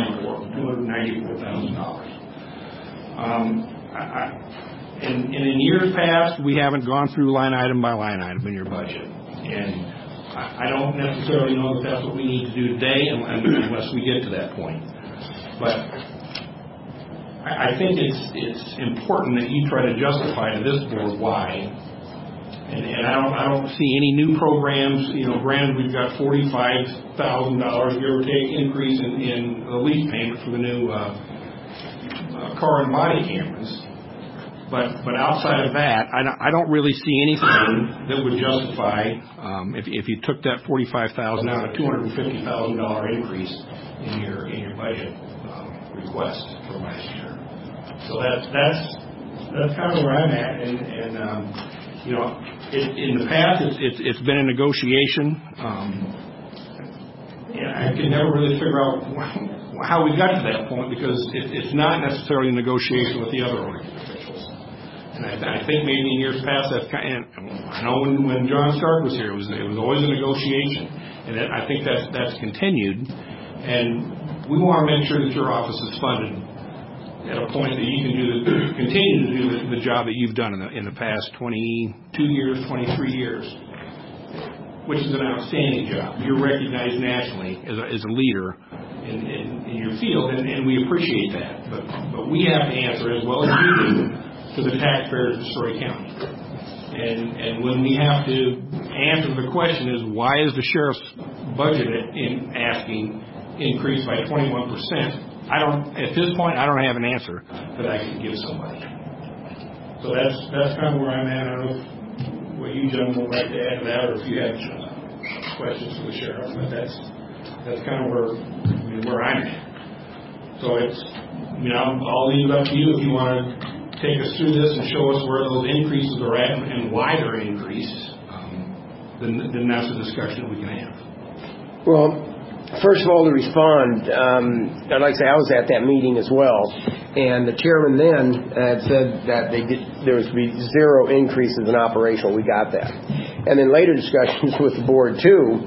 E: And in years past, we haven't gone through line item by line item in your budget. And I don't necessarily know that that's what we need to do today unless we get to that point. But I think it's important that you try to justify to this board why. And I don't see any new programs. Granted, we've got $45,000 give or take increase in the lease payment for the new
A: car and body cameras. But outside of that, I don't really see anything that would justify if you took that $45,000 out, a $250,000 increase in your budget request for last year. So that's kind of where I'm at, and in the past it's been a negotiation, and I could never really figure out how we got to that point, because it's not necessarily a negotiation with the other elected officials. And I think maybe in years past that's kind of, I know when John Stark was here, it was always a negotiation, and I think that's continued. And we want to make sure that your office is funded at a point that you can continue to do the job that you've done in the past 22 years, 23 years, which is an outstanding job. You're recognized nationally as a leader in your field, and we appreciate that. But we have to answer, as well as you do, to the taxpayers of Story County. And when we have to answer the question is, why is the sheriff's budget increased by 21%? At this point, I don't have an answer that I can give somebody. So that's kind of where I'm at. I don't know what you gentlemen would like to add to that, or if you have questions for the sheriff. But that's kind of where I'm at. So I'll leave it up to you if you want to take us through this and show us where those increases are at and why they're increased. Then that's a discussion we can have.
B: Well, first of all, to respond, I'd like to say I was at that meeting as well, and the chairman then had said that there was to be zero increases in operational. We got that. And then later discussions with the board too,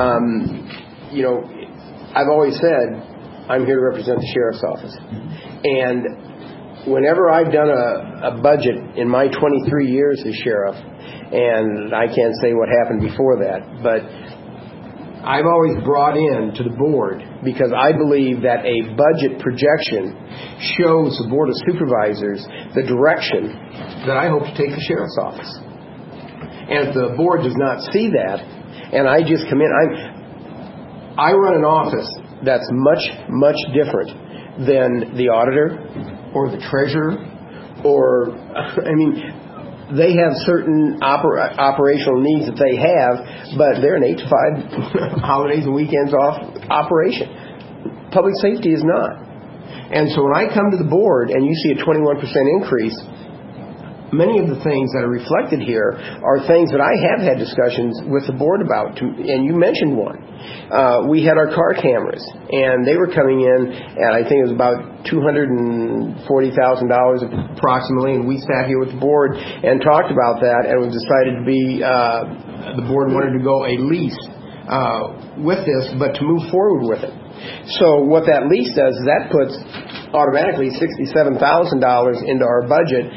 B: I've always said I'm here to represent the sheriff's office. And whenever I've done a budget in my 23 years as sheriff, and I can't say what happened before that, but I've always brought in to the board, because I believe that a budget projection shows the Board of Supervisors the direction that I hope to take the sheriff's office. And if the board does not see that, and I just come in, I run an office that's much, much different than the auditor or the treasurer, or, they have certain operational needs that they have, but they're an 8 to 5 holidays and weekends off operation. Public safety is not. And so when I come to the board and you see a 21% increase, many of the things that are reflected here are things that I have had discussions with the board about, and you mentioned one. We had our car cameras, and they were coming in at, I think it was about $240,000 approximately, and we sat here with the board and talked about that, and it was decided to be, the board wanted to go a lease with this, but to move forward with it. So what that lease does is that puts automatically $67,000 into our budget,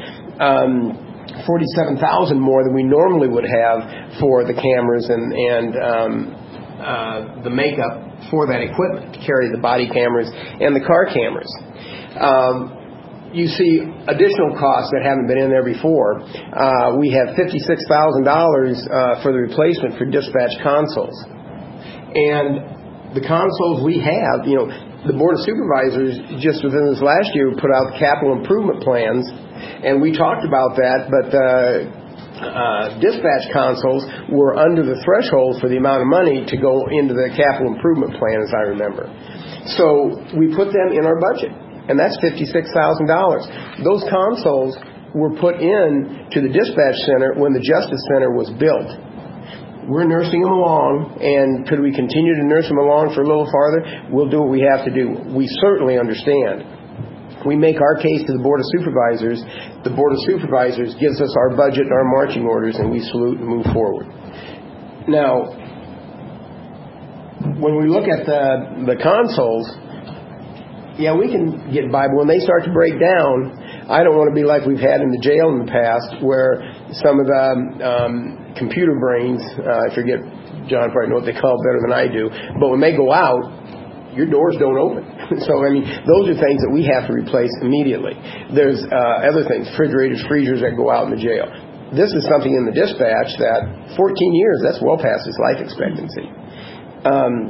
B: $47,000 more than we normally would have for the cameras and the makeup for that equipment to carry the body cameras and the car cameras. You see additional costs that haven't been in there before. We have $56,000 for the replacement for dispatch consoles. And the consoles we have, the Board of Supervisors just within this last year put out capital improvement plans, and we talked about that, but dispatch consoles were under the threshold for the amount of money to go into the capital improvement plan, as I remember. So we put them in our budget, and that's $56,000. Those consoles were put in to the dispatch center when the Justice Center was built. We're nursing them along, and could we continue to nurse them along for a little farther? We'll do what we have to do. We certainly understand. We make our case to the Board of Supervisors. The Board of Supervisors gives us our budget and our marching orders, and we salute and move forward. Now, when we look at the consoles, yeah, we can get by, but when they start to break down, I don't want to be like we've had in the jail in the past, where some of the computer brains, I forget, John probably know what they call it better than I do, but when they go out, your doors don't open. So, those are things that we have to replace immediately. There's other things, refrigerators, freezers that go out in the jail. This is something in the dispatch that 14 years, that's well past its life expectancy.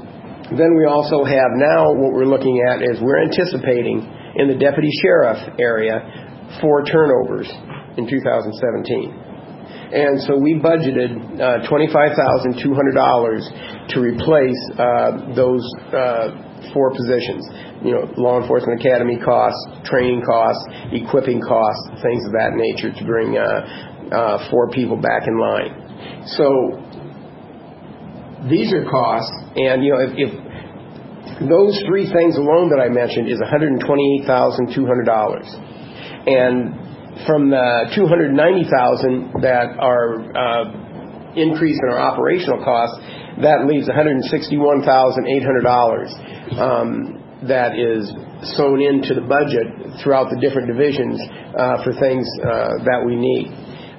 B: Then we also have now what we're looking at is we're anticipating in the deputy sheriff area 4 turnovers in 2017. And so we budgeted $25,200 to replace those 4 positions. Law enforcement academy costs, training costs, equipping costs, things of that nature to bring 4 people back in line. So these are costs, and if those 3 things alone that I mentioned is $128,200, and from the $290,000 that are increase in our operational costs, that leaves $161,800 that is sewn into the budget throughout the different divisions for things that we need.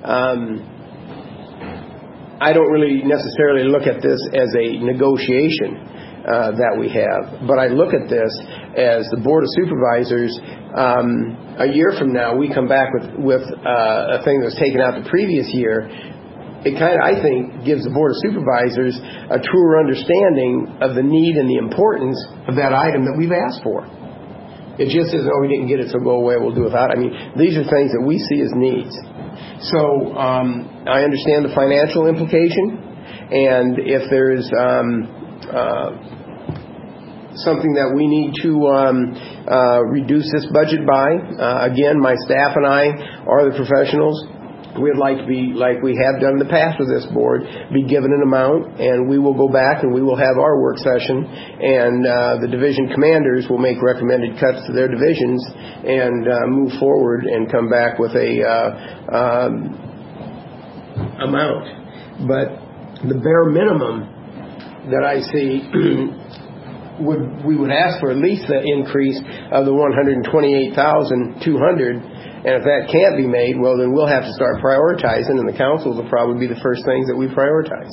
B: I don't really necessarily look at this as a negotiation that we have, but I look at this as the Board of Supervisors. A year from now, we come back with a thing that was taken out the previous year. It kind of, I think, gives the Board of Supervisors a truer understanding of the need and the importance of that item that we've asked for. It just says, we didn't get it, so go away, we'll do without it. I mean, these are things that we see as needs. So I understand the financial implication, and if there's something that we need to reduce this budget by, again, my staff and I are the professionals. We'd like to be, like we have done in the past with this board, be given an amount, and we will go back and we will have our work session, and the division commanders will make recommended cuts to their divisions and move forward and come back with a amount. But the bare minimum that I see we would ask for at least the increase of the $128,200. And if that can't be made, well, then we'll have to start prioritizing, and the councils will probably be the first things that we prioritize.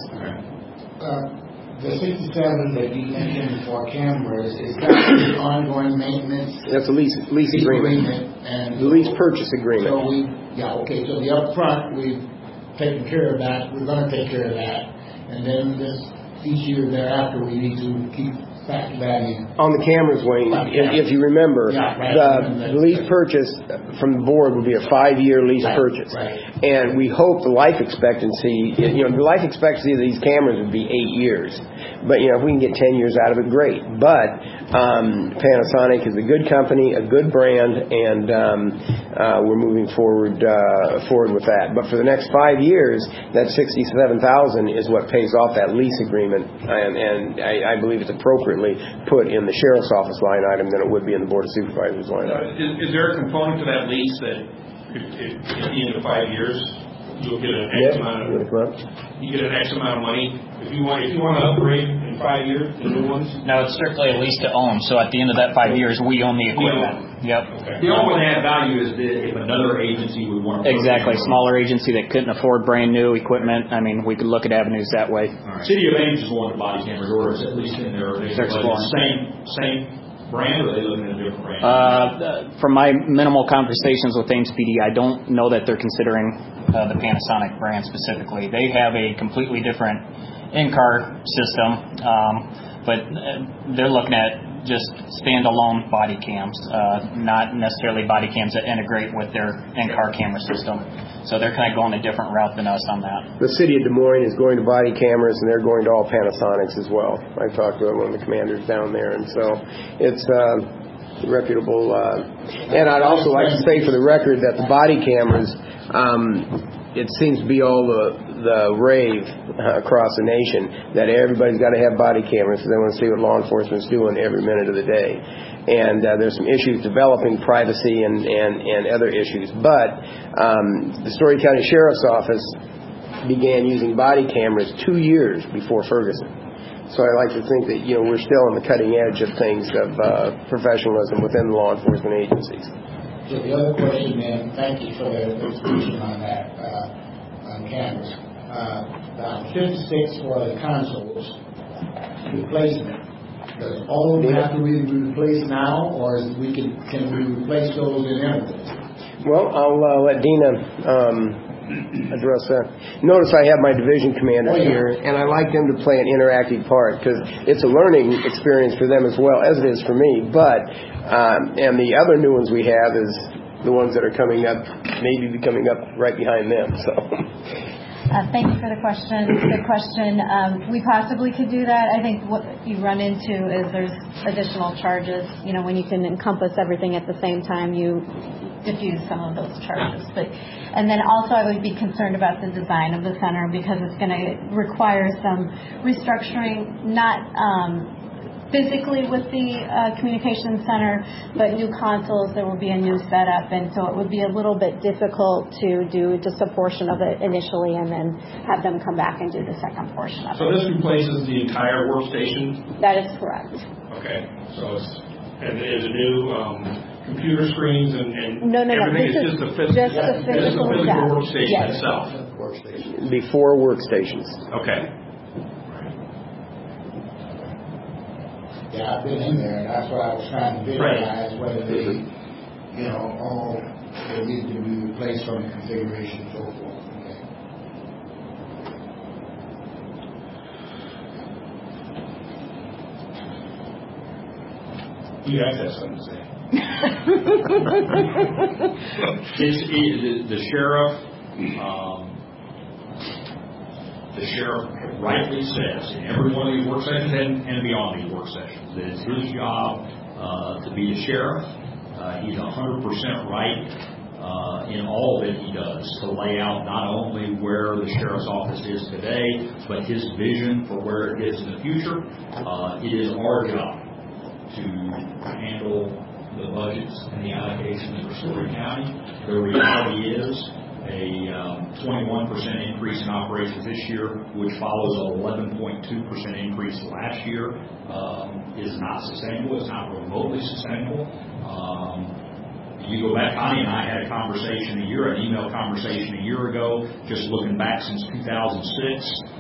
C: The 67 that you mentioned for cameras, is that the ongoing maintenance?
B: That's a lease agreement.
C: And
B: the lease purchase agreement.
C: So so the upfront, we've taken care of that. We're going to take care of that. And then each year thereafter, we need to keep factor that in.
B: On the cameras, Wayne, if you remember, the lease purchase from the board would be a 5-year lease purchase.
C: Right.
B: And we hope the life expectancy, the life expectancy of these cameras would be 8 years. But, if we can get 10 years out of it, great. But Panasonic is a good company, a good brand, and we're moving forward with that. But for the next 5 years, that $67,000 is what pays off that lease agreement, and I believe it's appropriately put in the sheriff's office line item than it would be in the Board of Supervisors line item.
A: Is there a component to that lease that if at the end of 5 years you'll get an X amount of money? If you want to upgrade in 5 years, the new ones?
I: No, it's strictly a lease to own. So at the end of that 5 years, we own the equipment. Yep.
A: Okay.
E: The only added value is that if another agency would want to...
I: Exactly. Smaller agency that couldn't afford brand new equipment. I mean, we could look at avenues that way.
E: Right. City of Ames is one of the body cameras, or is at least in there. Same brand, or are they looking at a different brand?
I: From my minimal conversations with Ames PD, I don't know that they're considering the Panasonic brand specifically. They have a completely different in-car system, but they're looking at just standalone body cams, not necessarily body cams that integrate with their in-car camera system. So they're kind of going a different route than us on that.
B: The city of Des Moines is going to body cameras, and they're going to all Panasonics as well. I talked to one of the commanders down there, and so it's reputable. And I'd also like to say for the record that the body cameras, it seems to be all the rave across the nation that everybody's got to have body cameras because they want to see what law enforcement's doing every minute of the day. And there's some issues developing privacy and other issues. But the Story County Sheriff's Office began using body cameras 2 years before Ferguson. So I like to think that we're still on the cutting edge of things of professionalism within the law enforcement agencies.
C: So the other question, then, thank you for the explanation on that, on cameras. 56 for the consoles, replacement. Does all of them have to be replaced now, or can we replace those in intervals?
B: Well, I'll let Dina address that. Notice I have my division commanders here, and I like them to play an interactive part because it's a learning experience for them as well as it is for me. But and the other new ones we have is the ones that are coming up, maybe coming up right behind them. So.
J: Thank you for the question. Good question. We possibly could do that. I think what you run into is there's additional charges. You know, when you can encompass everything at the same time, you diffuse some of those charges. And then also I would be concerned about the design of the center because it's going to require some restructuring, not physically with the communications center, but new consoles. There will be a new setup, and so it would be a little bit difficult to do just a portion of it initially and then have them come back and do the second portion of it.
A: So this replaces the entire workstation?
J: That is correct.
A: Okay. So it's a new computer screens and
J: no.
A: Everything is just the physical workstation itself.
B: Before workstations.
A: Okay.
C: Yeah, I've been in there, and that's what I was trying to visualize, whether they, all they need to be replaced from the configuration and so forth. Okay.
A: You guys have something to say. The sheriff rightly says in every one of these work sessions and beyond these work sessions that it's his job to be the sheriff. He's 100% right in all that he does to lay out not only where the sheriff's office is today, but his vision for where it is in the future. It is our job to handle the budgets and the allocations for Story County. The reality is a 21% increase in operations this year, which follows an 11.2% increase last year, is not sustainable. It's not remotely sustainable. You go back, Connie and I had an email conversation a year ago, just looking back since 2006.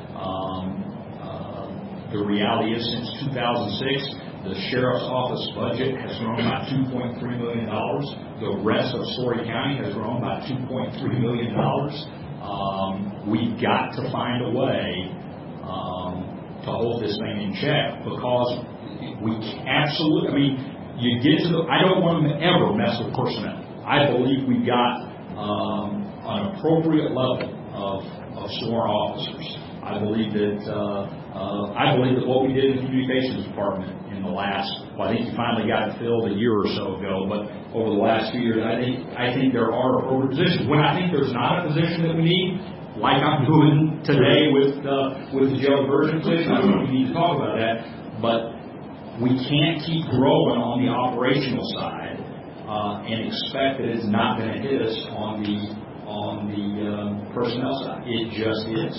A: The reality is since 2006, the sheriff's office budget has grown by $2.3 million. The rest of Story County has grown by $2.3 million. We've got to find a way to hold this thing in check because we absolutely, I don't want to ever mess with personnel. I believe we've got an appropriate level of sworn officers. I believe that what we did in the communications department in the last, I think you finally got it filled a year or so ago, but over the last few years, I think there are appropriate positions. When I think there's not a position that we need, like I'm doing today with the jail diversion position, I don't know if we need to talk about that, but we can't keep growing on the operational side and expect that it's not going to hit us on the personnel side. It just is.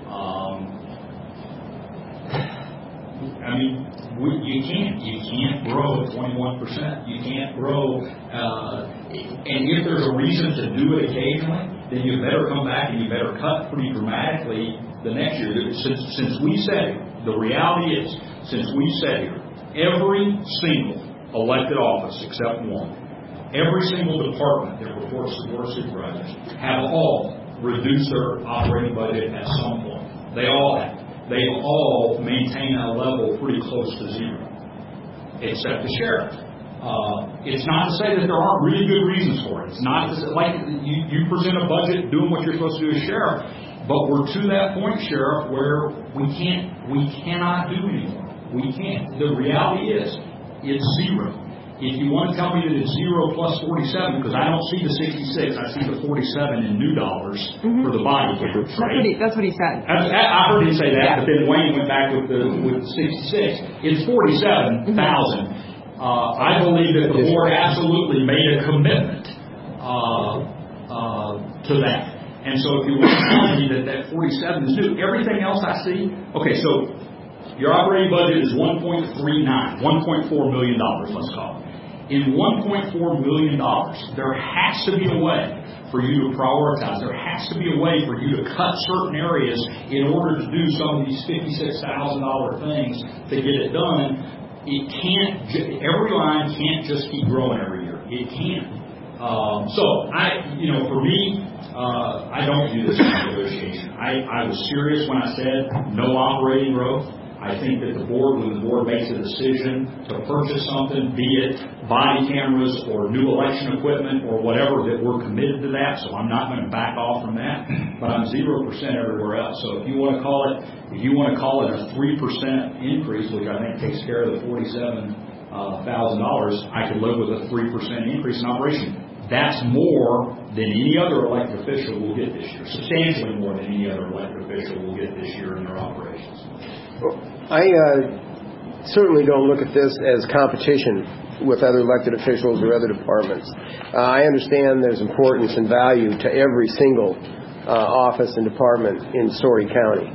A: You can't grow at 21%. You can't grow, and if there's a reason to do it occasionally, then you better come back and you better cut pretty dramatically the next year. Since we said, the reality is, since we said here, every single elected office except one, every single department that reports to the board of supervisors have all reduced their operating budget at some point. They all have. They all maintain a level pretty close to zero, except the sheriff. It's not to say that there aren't really good reasons for it. It's not to say, like you present a budget doing what you're supposed to do as sheriff, but we're to that point, sheriff, where we cannot do anymore. We can't. The reality is, it's zero. If you want to tell me that it's 0 plus 47, because I don't see the 66, I see the 47 in new dollars for the body count. Right?
D: That's what he said.
A: I heard him say that, but then Wayne went back with the 66. It's 47,000. I believe that the board absolutely made a commitment to that. And so if you want to tell me that 47 is new, everything else I see, okay, so your operating budget is $1.39, $1.4 million, let's call it. In $1.4 million, there has to be a way for you to prioritize. There has to be a way for you to cut certain areas in order to do some of these $56,000 things to get it done. It can't. Every line can't just keep growing every year. It can't.
E: For me, I don't do this kind of negotiation. I was serious when I said no operating growth. I think that when the board makes a decision to purchase something, be it body cameras or new election equipment or whatever, that we're committed to that. So I'm not going to back off from that. But I'm 0% everywhere else. So if you want to call it a 3% increase, which I think takes care of the $47,000, I could live with a 3% increase in operation. That's more than any other elected official will get this year. Substantially more than any other elected official will get this year in their operations.
B: I certainly don't look at this as competition with other elected officials or other departments. I understand there's importance and value to every single office and department in Story County.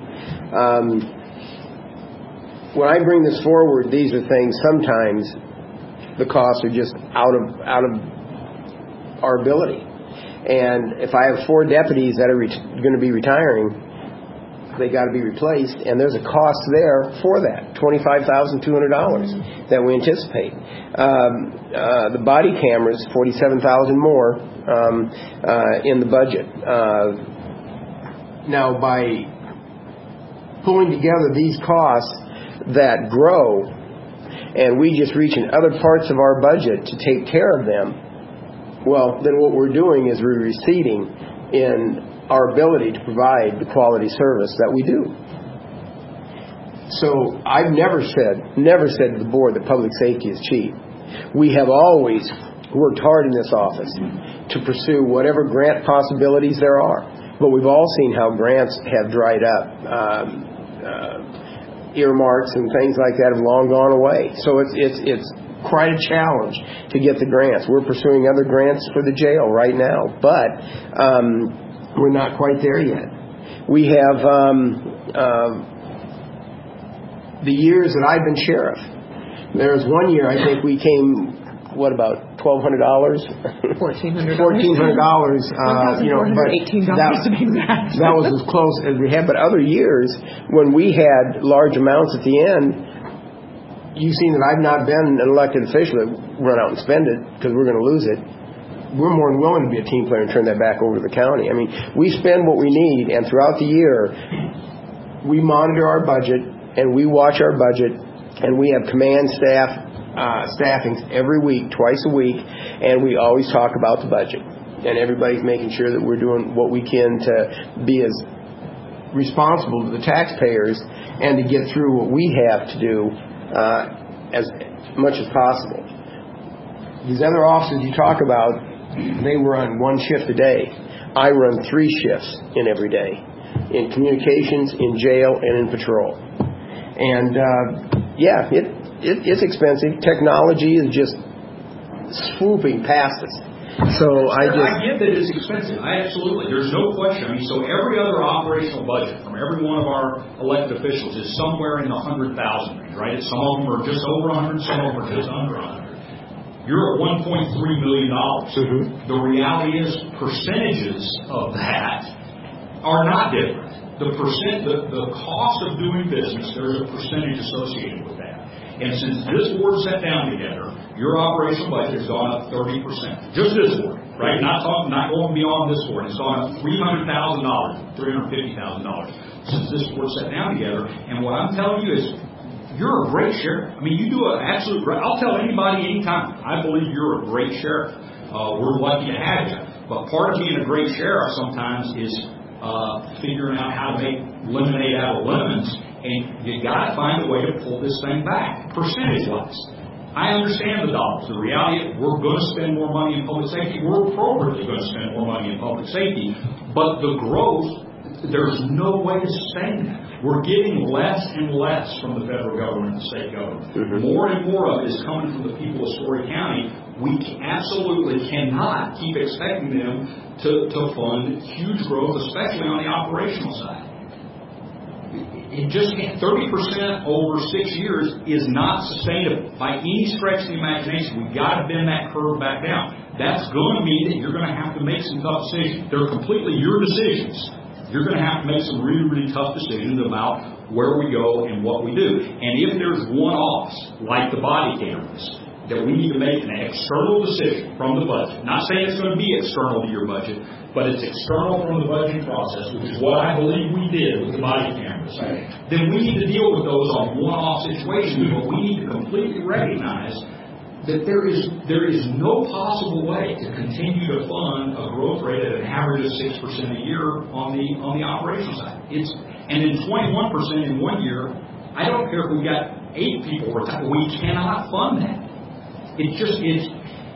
B: When I bring this forward, these are things sometimes the costs are just out of our ability. And if I have 4 deputies that are going to be retiring, they got to be replaced, and there's a cost there for that, $25,200 that we anticipate. The body cameras, $47,000 more in the budget. Now, by pulling together these costs that grow, and we just reach in other parts of our budget to take care of them, well, then what we're doing is we're receding in our ability to provide the quality service that we do. So I've never said to the board that public safety is cheap. We have always worked hard in this office to pursue whatever grant possibilities there are. But we've all seen how grants have dried up. Earmarks and things like that have long gone away. So it's quite a challenge to get the grants. We're pursuing other grants for the jail right now, but we're not quite there yet. We have the years that I've been sheriff. There was one year I think we came, about $1,200? $1,400. $1,400.
D: $1,418 to be exact.
B: That was as close as we had. But other years, when we had large amounts at the end, you've seen that I've not been an elected official that run out and spend it because we're going to lose it. We're more than willing to be a team player and turn that back over to the county. I mean, we spend what we need, and throughout the year, we monitor our budget, and we watch our budget, and we have command staffings every week, twice a week, and we always talk about the budget. And everybody's making sure that we're doing what we can to be as responsible to the taxpayers and to get through what we have to do as much as possible. These other offices you talk about, they run 1 shift a day. I run 3 shifts in every day, in communications, in jail, and in patrol. And it's expensive. Technology is just swooping past us. So I
E: get that it's expensive. There's no question. I mean, so every other operational budget from every one of our elected officials is somewhere in the 100,000 range, right? Some of them are just over 100, some of them are just under 100. You're at $1.3 million. Mm-hmm. The reality is percentages of that are not different. The cost of doing business, there's a percentage associated with that. And since this board sat down together, your operational budget has gone up 30%. Just this board, right? Not going beyond this board. It's gone up $300,000, $350,000 since this board sat down together. And what I'm telling you is, you're a great sheriff. I mean, you do an absolute great. I'll tell anybody anytime. I believe you're a great sheriff. We're lucky to have you. But part of being a great sheriff sometimes is figuring out how to make lemonade out of lemons. And you got to find a way to pull this thing back, percentage-wise. I understand the dollars. The reality is we're going to spend more money in public safety. We're appropriately going to spend more money in public safety. But the growth, there's no way to sustain that. We're getting less and less from the federal government and the state government. Mm-hmm. More and more of it is coming from the people of Story County. We absolutely cannot keep expecting them to fund huge growth, especially on the operational side. It just can't. 30% over 6 years is not sustainable by any stretch of the imagination. We've got to bend that curve back down. That's going to mean that you're going to have to make some tough decisions. They're completely your decisions. You're going to have to make some really, really tough decisions about where we go and what we do. And if there's one-offs, like the body cameras, that we need to make an external decision from the budget. Not saying it's going to be external to your budget, but it's external from the budgeting process, which is what I believe we did with the body cameras. Then we need to deal with those on one-off situations, but we need to completely recognize that there is no possible way to continue to fund a growth rate at an average of 6% a year on the operations side. And then 21% in 1 year. I don't care if we got 8 people retired. We cannot fund that. This is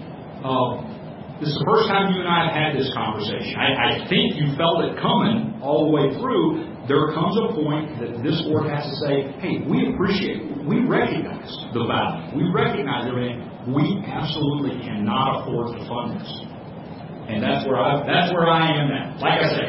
E: the first time you and I have had this conversation. I think you felt it coming all the way through. There comes a point that this board has to say, hey, we recognize the value. We recognize everything. We absolutely cannot afford to fund this. And that's where I am now. Like I said,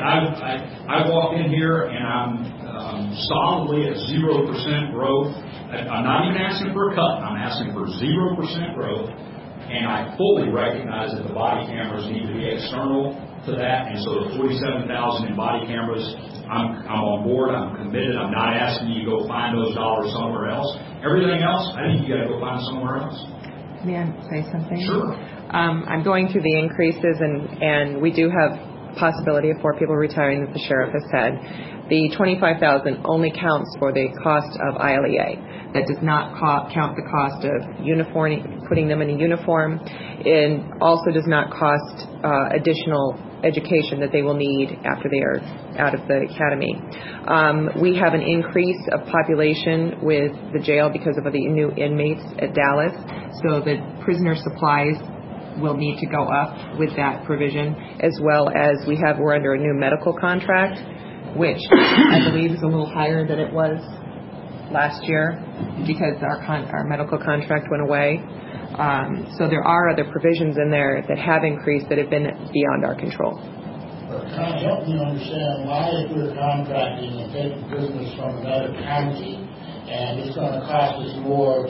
E: I walked in here and I'm solidly at 0% growth. I'm not even asking for a cut. I'm asking for 0% growth. And I fully recognize that the body cameras need to be external to that. And so the 47,000 in body cameras, I'm on board. I'm committed. I'm not asking you to go find those dollars somewhere else. Everything else, I think you got to go find somewhere else.
D: May I say something?
E: Sure.
D: I'm going through the increases, and we do have possibility of 4 people retiring, as the sheriff has said. The $25,000 only counts for the cost of ILEA. That does not count the cost of uniform, putting them in a uniform, and also does not cost additional education that they will need after they are out of the academy. We have an increase of population with the jail because of the new inmates at Dallas, so the prisoner supplies will need to go up with that provision, as well as we're under a new medical contract, which I believe is a little higher than it was last year because our medical contract went away. So there are other provisions in there that have increased that have been beyond our control.
C: Kind of help me understand why, if we're contracting and taking business from another county, and it's going to cost us more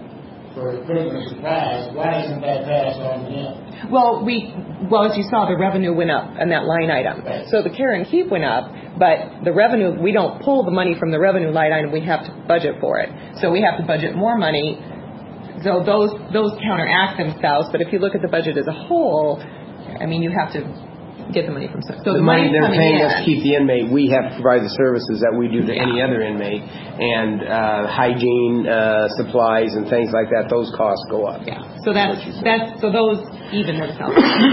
C: for prisoner supplies, why isn't that passed on to him?
D: Well, as you saw, the revenue went up on that line item. Right. So the care and keep went up, but the revenue, we don't pull the money from the revenue line item. We have to budget for it. So we have to budget more money. So those counteract themselves. But if you look at the budget as a whole, I mean, you have to get the money from somewhere. So
B: the money they're paying us to keep the inmate, we have to provide the services that we do to any other inmate, and hygiene supplies and things like that. Those costs go up.
D: Yeah. So so those even themselves.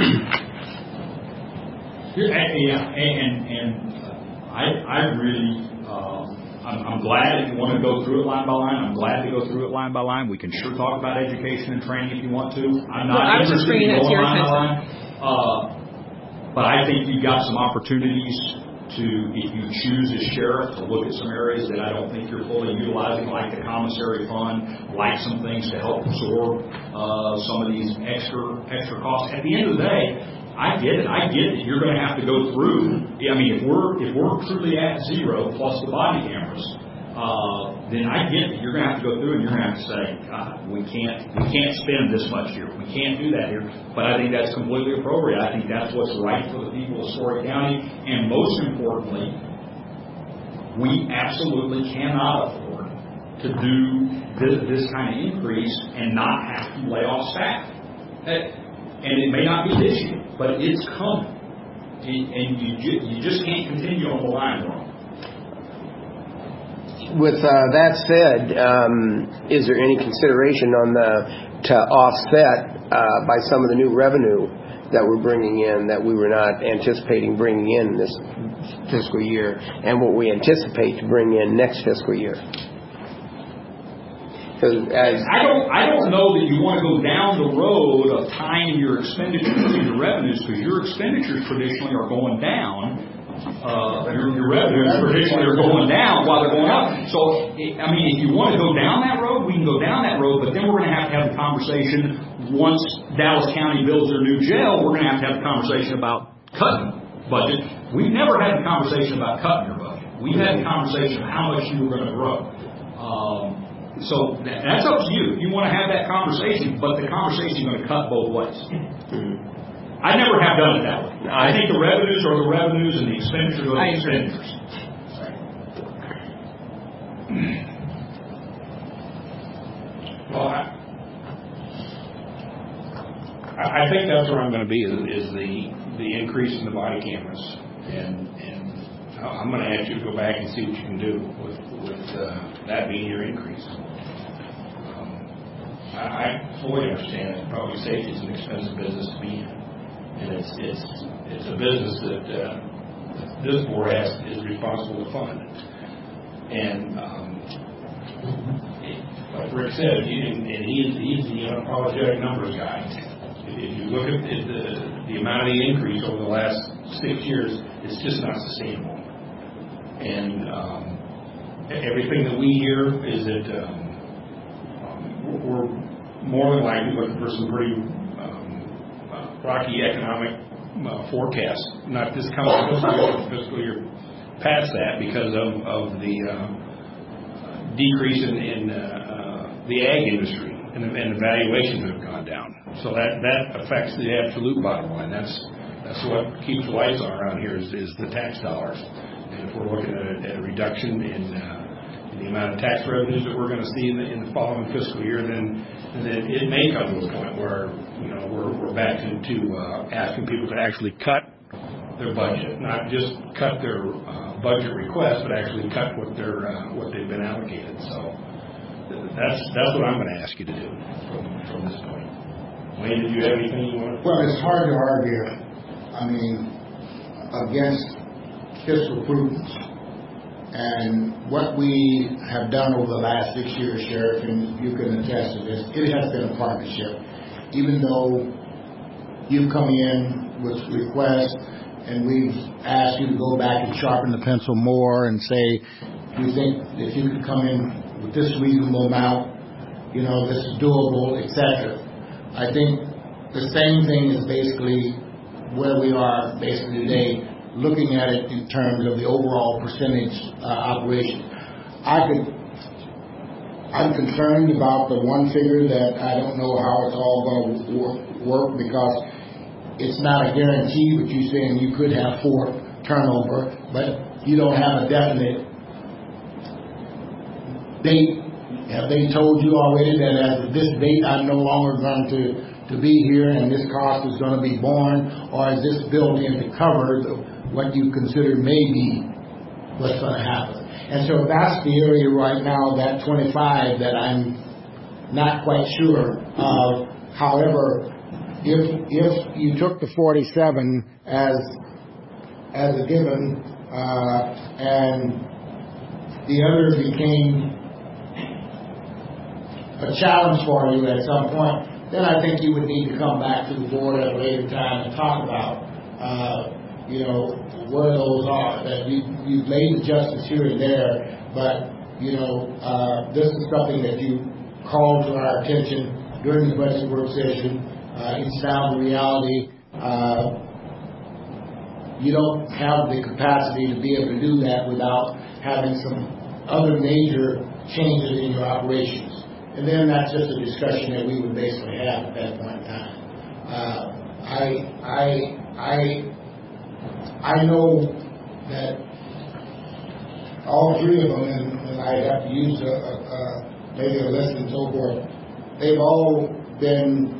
E: I really. I'm glad if you want to go through it line by line. I'm glad to go through it line by line. We can sure talk about education and training if you want to. I'm not interested in going line by line. But I think you've got some opportunities to, if you choose as sheriff, to look at some areas that I don't think you're fully utilizing, like the commissary fund, like some things to help absorb some of these extra costs. At the end of the day, I get it. I get that you're going to have to go through. I mean, if we're truly at 0 plus the body cameras, then I get that you're going to have to go through and you're going to have to say, we can't spend this much here. We can't do that here. But I think that's completely appropriate. I think that's what's right for the people of Story County. And most importantly, we absolutely cannot afford to do this kind of increase and not have to lay off staff. And it may not be this year, but it's coming. And you just can't continue on the line wrong.
B: With that said, is there any consideration to offset by some of the new revenue that we're bringing in that we were not anticipating bringing in this fiscal year, and what we anticipate to bring in next fiscal year?
E: I don't know that you want to go down the road of tying your expenditures to your revenues, because your expenditures traditionally are going down. Your revenues traditionally are going down while they're going up. So, I mean, if you want to go down that road, we can go down that road, but then we're going to have the conversation once Dallas County builds their new jail. We're going to have the conversation about cutting budget. We've never had the conversation about cutting your budget. We've had the conversation of how much you were going to grow. So that's up to you. You want to have that conversation, but the conversation is going to cut both ways. I never have done it that way. I think the revenues are the revenues and the expenditures are the expenditures.
C: Well,
A: I think that's where I'm going to be is the increase in the body cameras, and I'm going to ask you to go back and see what you can do with that being your increase. I fully understand that public safety is an expensive business to be in, and it's a business that this board is responsible to fund. And like Rick said, he's the unapologetic numbers guy. If you look at the amount of the increase over the last 6 years, it's just not sustainable. And everything that we hear is that we're more than likely looking for some pretty rocky economic forecast. Not this coming fiscal year, past that, because of the decrease in the ag industry and the valuations have gone down. So that affects the absolute bottom line. That's what keeps the lights on around here is the tax dollars. And if we're looking at a reduction in the amount of tax revenues that we're going to see in the following fiscal year, then it may come to a point where we're back into asking people to actually cut their budget, not just cut their budget request, but actually cut what they've been allocated. So that's what I'm going to ask you to do from this point. Wayne, did you have anything you want to?
C: Well, it's hard to argue, against fiscal prudence. And what we have done over the last 6 years, Sheriff, and you can attest to this, it has been a partnership. Even though you've come in with requests and we've asked you to go back and sharpen the pencil more and say, we think if you could come in with this reasonable amount, this is doable, etc. I think the same thing is basically where we are basically today, looking at it in terms of the overall percentage operation. I'm concerned about the one figure that I don't know how it's all going to work because it's not a guarantee, but you're saying you could have 4 turnover, but you don't have a definite date. Have they told you already that as of this date I'm no longer going to be here and this cost is going to be borne, or is this built in to cover what you consider may be what's going to happen? And so that's the area right now, that 25, that I'm not quite sure of. However, if you took the 47 as a given and the other became a challenge for you at some point, then I think you would need to come back to the board at a later time and talk about where those are. That you've made adjustments here and there, but this is something that you called to our attention during the budget work session. It's now the reality. You don't have the capacity to be able to do that without having some other major changes in your operations. And then that's just a discussion that we would basically have at that point in time. I know that all 3 of them, and I have to use maybe a list and so forth, they've all been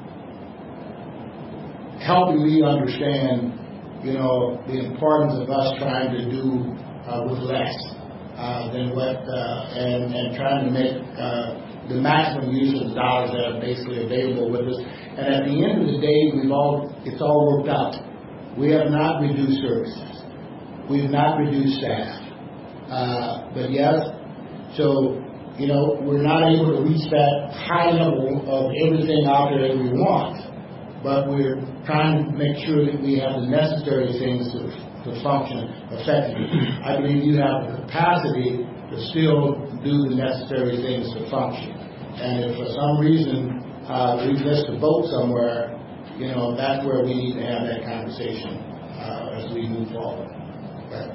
C: helping me understand, the importance of us trying to do with less than what, and trying to make the maximum use of the dollars that are basically available with us. And at the end of the day, it's all worked out. We have not reduced services. We have not reduced staff. But yes, so, we're not able to reach that high level of everything out there that we want. But we're trying to make sure that we have the necessary things to function effectively. I believe you have the capacity to still do the necessary things to function. And if for some reason we've missed a boat somewhere, that's where we need to have that conversation as we move forward. Okay.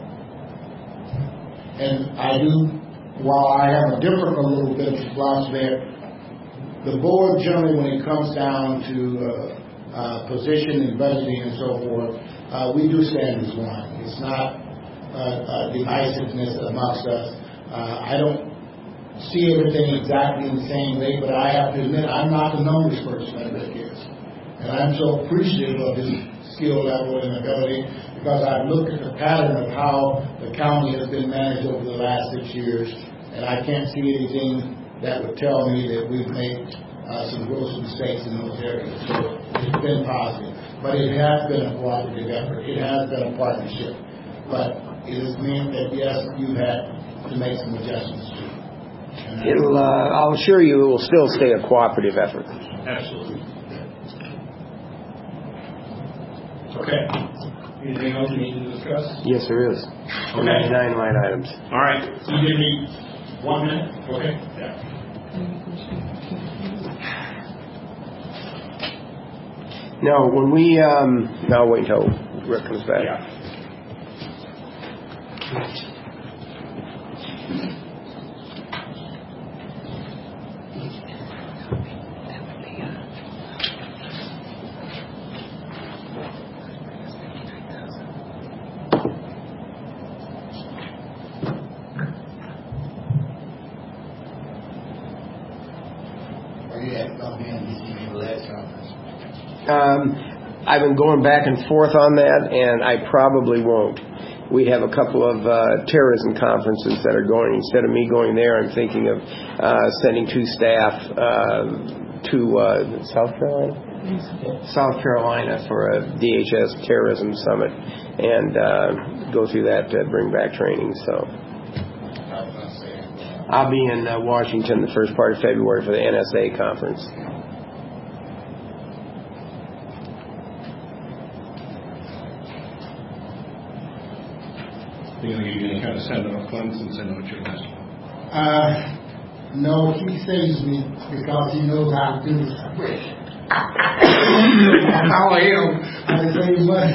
C: And while I have a different little bit of philosophy there, the board generally, when it comes down to position and budgeting and so forth, we do stand as one. It's not divisiveness amongst us. I don't see everything exactly in the same way, but I have to admit I'm not the numbers person that Rick is. And I'm so appreciative of his skill level and ability, because I've looked at the pattern of how the county has been managed over the last 6 years, and I can't see anything that would tell me that we've made some gross mistakes in those areas. So it's been positive. But it has been a cooperative effort. It has been a partnership. But it has meant that, yes, you've had to make some adjustments too.
B: I'll assure you it will still stay a cooperative effort.
E: Absolutely.
A: Okay. Anything else you need to discuss?
B: Yes, there is.
E: Okay.
B: 99 line items.
E: All right. So you give me 1 minute? Okay. Yeah.
B: No, when we, I'll wait until Rick comes back.
E: Yeah.
B: I've been going back and forth on that, and I probably won't. We have a couple of terrorism conferences that are going. Instead of me going there, I'm thinking of sending 2 staff to South Carolina? South Carolina for a DHS terrorism summit, and go through that to bring back training. So I'll be in Washington the first part of February for the NSA conference.
A: Are you going to give you any kind of send-off, Clemson, send out your last one?
C: No, he saves me because he knows how to do this. How I am. I say money.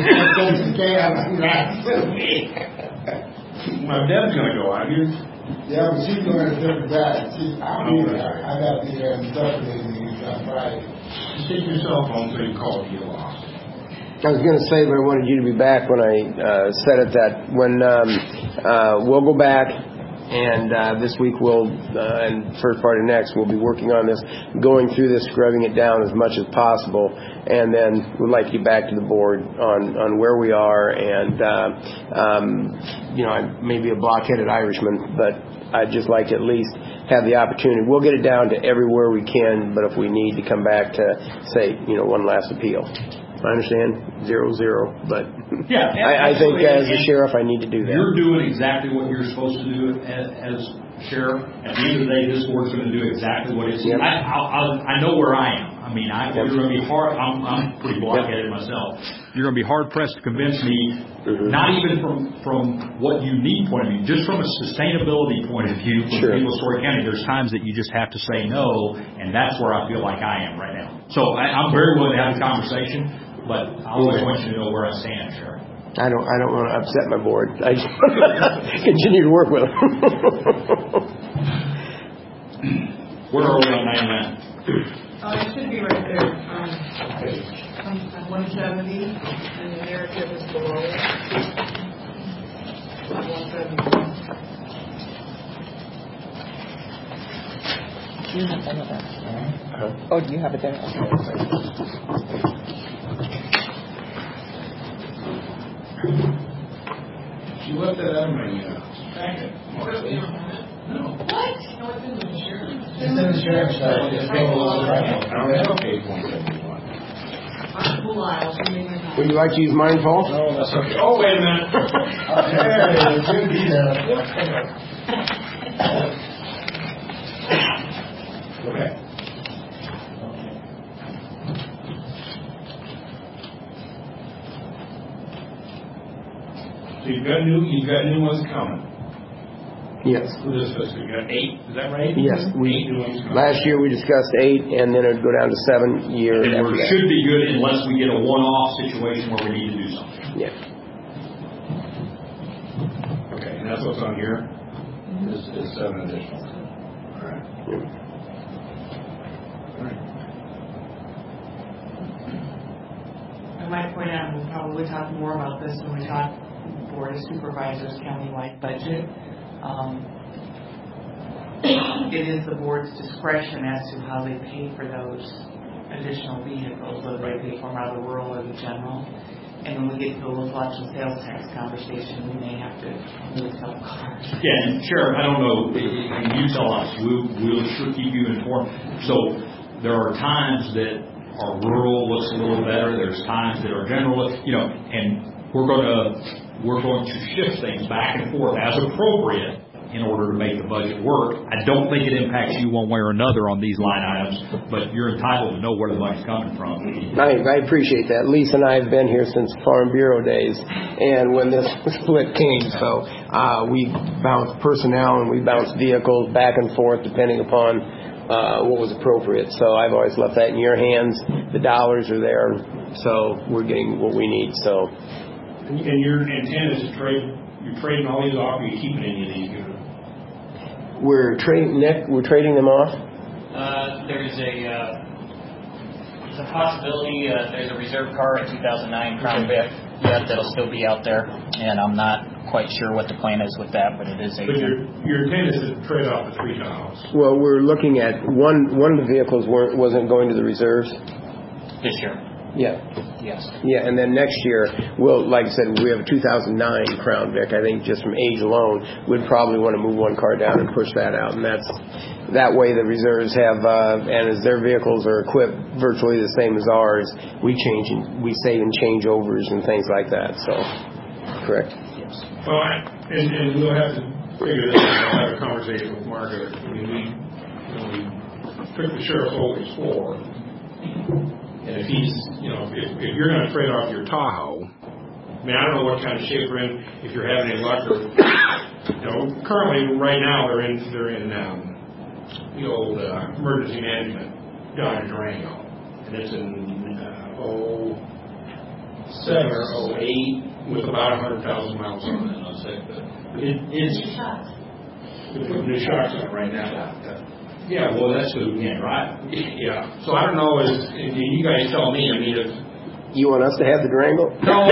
A: My dad's going to go out here.
C: Yeah, but she's going to different bag. I got to be there and stuff with me on Friday.
A: Just take your cell phone so you call it get lost.
B: I was going to say, but I wanted you to be back when I said it, that when we'll go back, and this week we'll, and first part of next, we'll be working on this, going through this, scrubbing it down as much as possible, and then we'd like to get back to the board on where we are, and, I may be a block-headed Irishman, but I'd just like to at least have the opportunity. We'll get it down to everywhere we can, but if we need to come back to, say, one last appeal. I understand 0-0, but
E: yeah,
B: I think as a sheriff I need to do that.
E: You're doing exactly what you're supposed to do as sheriff. At the end of the day, this board's going to do exactly what it's. Yep. I know where I am. I mean, you're going to be hard. I'm pretty blockheaded myself. You're going to be hard pressed to convince me, not even from what you need point of view, just from a sustainability point of view for the people of Story County. There's times that you just have to say no, and that's where I feel like I am right now. So I'm very willing to have a conversation. But I always want you to know where I stand, Sheriff.
B: I don't want to upset my board. I just want to continue to work with them.
E: Where are we on 99?
F: It should be right there. 170, and the narrative is below it. 170.
D: Do you have that? Oh, do you have it there?
A: She left that out of my packet. No.
F: What? No, it's in the sheriff.
C: It's in the sheriff's side. It's below the right.
A: I don't have a page 171.
B: Would you like to use mine, Paul?
A: No, that's okay. Oh, wait a minute. Okay. So you've got new ones coming.
B: Yes.
A: For this fiscal, you got 8. Is that right?
B: Yes.
A: 8 new ones coming.
B: Last year we discussed 8, and then it would go down to 7 years.
E: And it should be good unless we get a one-off situation where we need to do something.
B: Yeah.
A: Okay, and that's what's on here. Is 7 additional. All right.
B: Yeah.
A: All right.
F: I might point out, we'll probably talk more about this when we talk Board of Supervisors countywide budget. It is the board's discretion as to how they pay for those additional vehicles, whether they pay for them out of the rural or the general. And when we get to the local option sales tax conversation, we may have to move some cars.
E: Yeah, and Sheriff, I don't know, you tell us, we'll sure keep you informed. So there are times that our rural looks a little better, there's times that our general, and we're going to shift things back and forth as appropriate in order to make the budget work. I don't think it impacts you one way or another on these line items, but you're entitled to know where the money's coming from.
B: I appreciate that. Lisa and I have been here since Farm Bureau days, and when this split came, so we bounced personnel and we bounced vehicles back and forth depending upon what was appropriate. So I've always left that in your hands. The dollars are there, so we're getting what we need. So.
A: And your intent is to trade. You're trading all these off, or are you keeping any of these units?
B: We're trading them off.
I: There's a possibility. There's a reserve car, a 2009 Crown Vic, that'll still be out there, and I'm not quite sure what the plan is with that, but it is a.
A: But your intent is to trade off the 3 Tahoes.
B: Well, we're looking at one of the vehicles wasn't going to the reserves
I: this year.
B: Yeah.
I: Yes.
B: Yeah, and then next year, like I said, we have a 2009 Crown Vic. I think just from age alone, we'd probably want to move one car down and push that out. And that way the reserves have, and as their vehicles are equipped virtually the same as ours, we save in changeovers and things like that. So, correct.
I: Yes.
A: Well, and we'll have to figure this out. I'll have a conversation with Margaret. I mean, we took the sheriff's old Explorer. And if if you're going to trade off your Tahoe, I mean, I don't know what kind of shape we're in. If you're having any luck, or currently right now they're in the old emergency management Dodge Durango, and it's in 07 or 08 with about 100,000 miles on it. It's we're putting new shocks on it right now.
E: Yeah, well, that's the weekend, right?
A: Yeah. So I don't know. You guys tell me. I mean, if
B: you want us to have the Durango?
A: No. I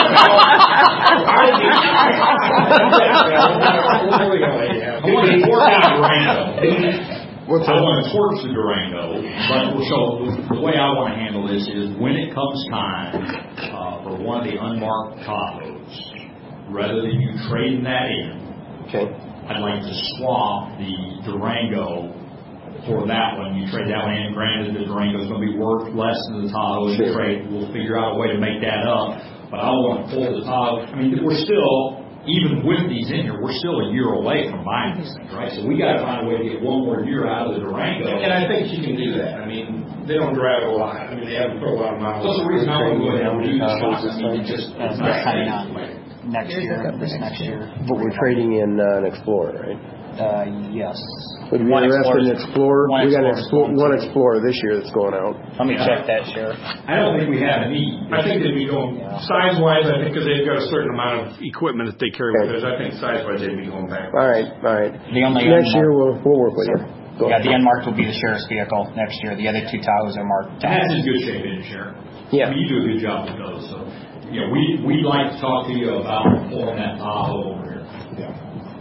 A: want to work out Durango.
E: I want to torch the Durango. But so the way I want to handle this is when it comes time for one of the unmarked Tahoes, rather than you trading that in,
B: okay,
E: I'd like to swap the Durango for that one. You trade that one in. Granted, the Durango is going to be worth less than the Tahoe in the trade. We'll figure out a way to make that up. But I want to pull the Tahoe. I mean, we're still, even with these in here, we're still a year away from buying these things, right? So we got to find a way to get one more year out of the Durango.
A: And I think you can do that. I mean, they don't drive a lot. I mean, they haven't put a lot of miles.
E: That's the reason I want to go ahead and do this. I mean, just
I: next year.
B: But we're trading in an Explorer, right?
I: Yes.
B: Would we be interested in Explorer? We got one Explorer this year that's going out.
I: Let me check that, Sheriff.
E: I don't think we have any.
A: I think they'd be going size-wise. I think because they've got a certain amount of equipment that they carry with us. I think size-wise they'd be going back.
B: All right. Next year we'll work with you.
I: The unmarked will be the sheriff's vehicle next year. The other 2 Tahoes are marked.
E: That's in good shape, isn't it, Sheriff?
B: Yeah.
E: I mean, you do a good job with those. So, we'd like to talk to you about pulling that Tahoe over here.
A: Yeah.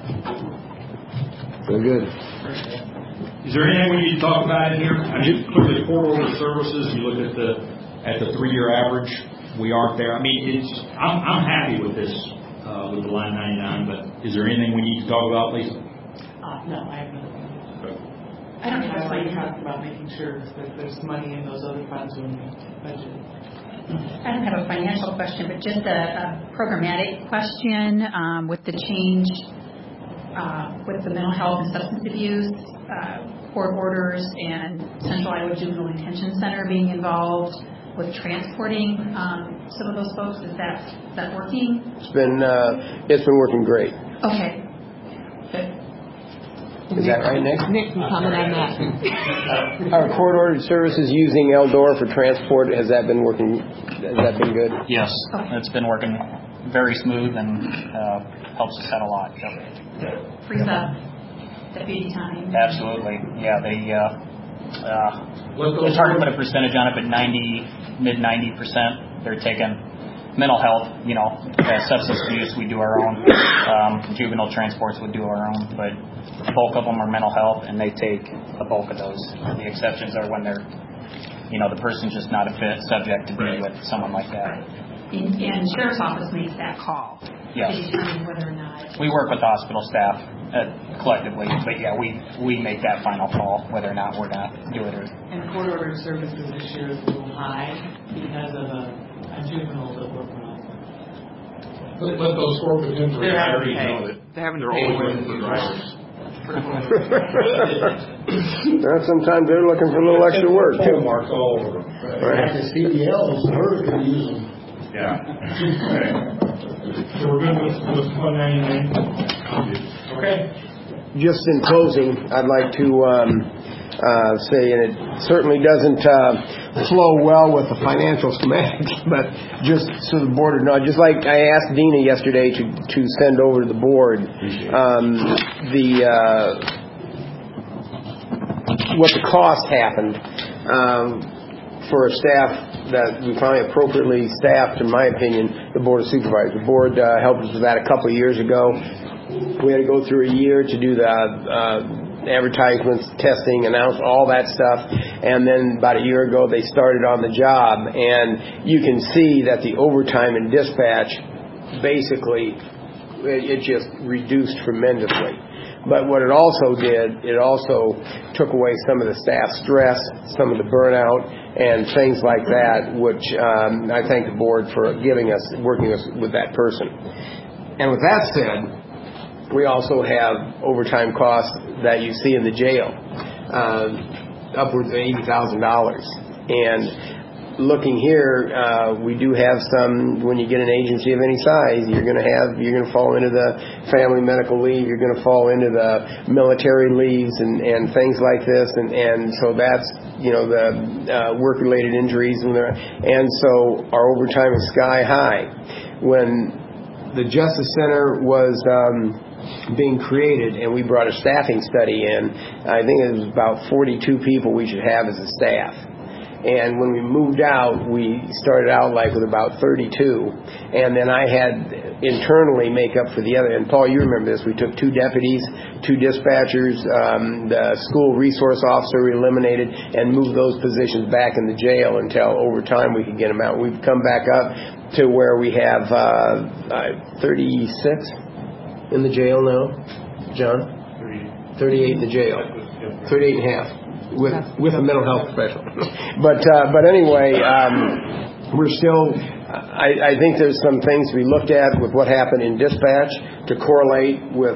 B: So good.
E: Is there anything we need to talk about in here? I mean, quickly, court order services. You look at the 3-year average. We aren't there. I mean, I'm happy with this with the line 99. But is there anything we need to talk about, Lisa?
F: No, I have nothing.
H: I don't have a
F: like to
H: financial.
F: talk about making sure that there's money in those other funds when we budget.
H: I don't have a financial question, but just a programmatic question with the change with the mental health and substance abuse court orders and Central Iowa Juvenile Detention Center being involved with transporting some of those folks. Is that working?
B: It's been working great.
H: Okay. Good.
B: Is that right, Nick?
D: Nick can comment on that.
B: Our court ordered services using Eldora for transport, has that been working? Has that been good?
I: Yes, it's been working very smooth and helps us out a lot. So.
H: Frees up deputy time.
I: Absolutely. Yeah, it's hard to put a percentage on it, but mid 90%, they're taking mental health, substance abuse, we do our own. Juvenile transports, we do our own, but the bulk of them are mental health, and they take the bulk of those. The exceptions are when they're the person's just not a fit subject to be with someone like that.
H: And the sheriff's office makes that call
I: Yes.
H: to determine whether or not.
I: We work with the hospital staff collectively, but yeah, we make that final call whether or not we're going to do it.
F: And court order services this year is a little high because of a juvenile that we're processing.
A: Let those forfeit injuries already know that
F: They're
A: always looking for drivers.
B: Sometimes they're looking for a little extra work too.
A: Marks all over them.
C: Like the CDLs, hers can use them.
A: Yeah. So we're good with 199? Okay.
B: Just in closing, I'd like to say, and it certainly doesn't flow well with the financial schematics, but just so the board would know, just like I asked Dina yesterday to send over to the board what the cost happened for a staff that we finally appropriately staffed, in my opinion, the Board of Supervisors. The board helped us with that a couple of years ago. We had to go through a year to do the advertisements, testing, announce all that stuff, and then about a year ago they started on the job, and you can see that the overtime and dispatch basically it just reduced tremendously. But what it also did, it also took away some of the staff stress, some of the burnout, and things like that, which I thank the board for working with that person. And with that said, we also have overtime costs that you see in the jail, upwards of $80,000. And looking here, we do have some. When you get an agency of any size, you're going to fall into the family medical leave. You're going to fall into the military leaves and things like this. And so that's the work-related injuries and so our overtime is sky high. When the Justice Center was being created and we brought a staffing study in, I think it was about 42 people we should have as a staff. And when we moved out, we started out with about 32. And then I had internally make up for the other. And Paul, you remember this. We took 2 deputies, 2 dispatchers, the school resource officer we eliminated, and moved those positions back in the jail until over time we could get them out. We've come back up to where we have 36 in the jail now. John? 38 in the jail. 38 and a half. With a mental health professional. But anyway, we're still, I think there's some things we looked at with what happened in dispatch to correlate with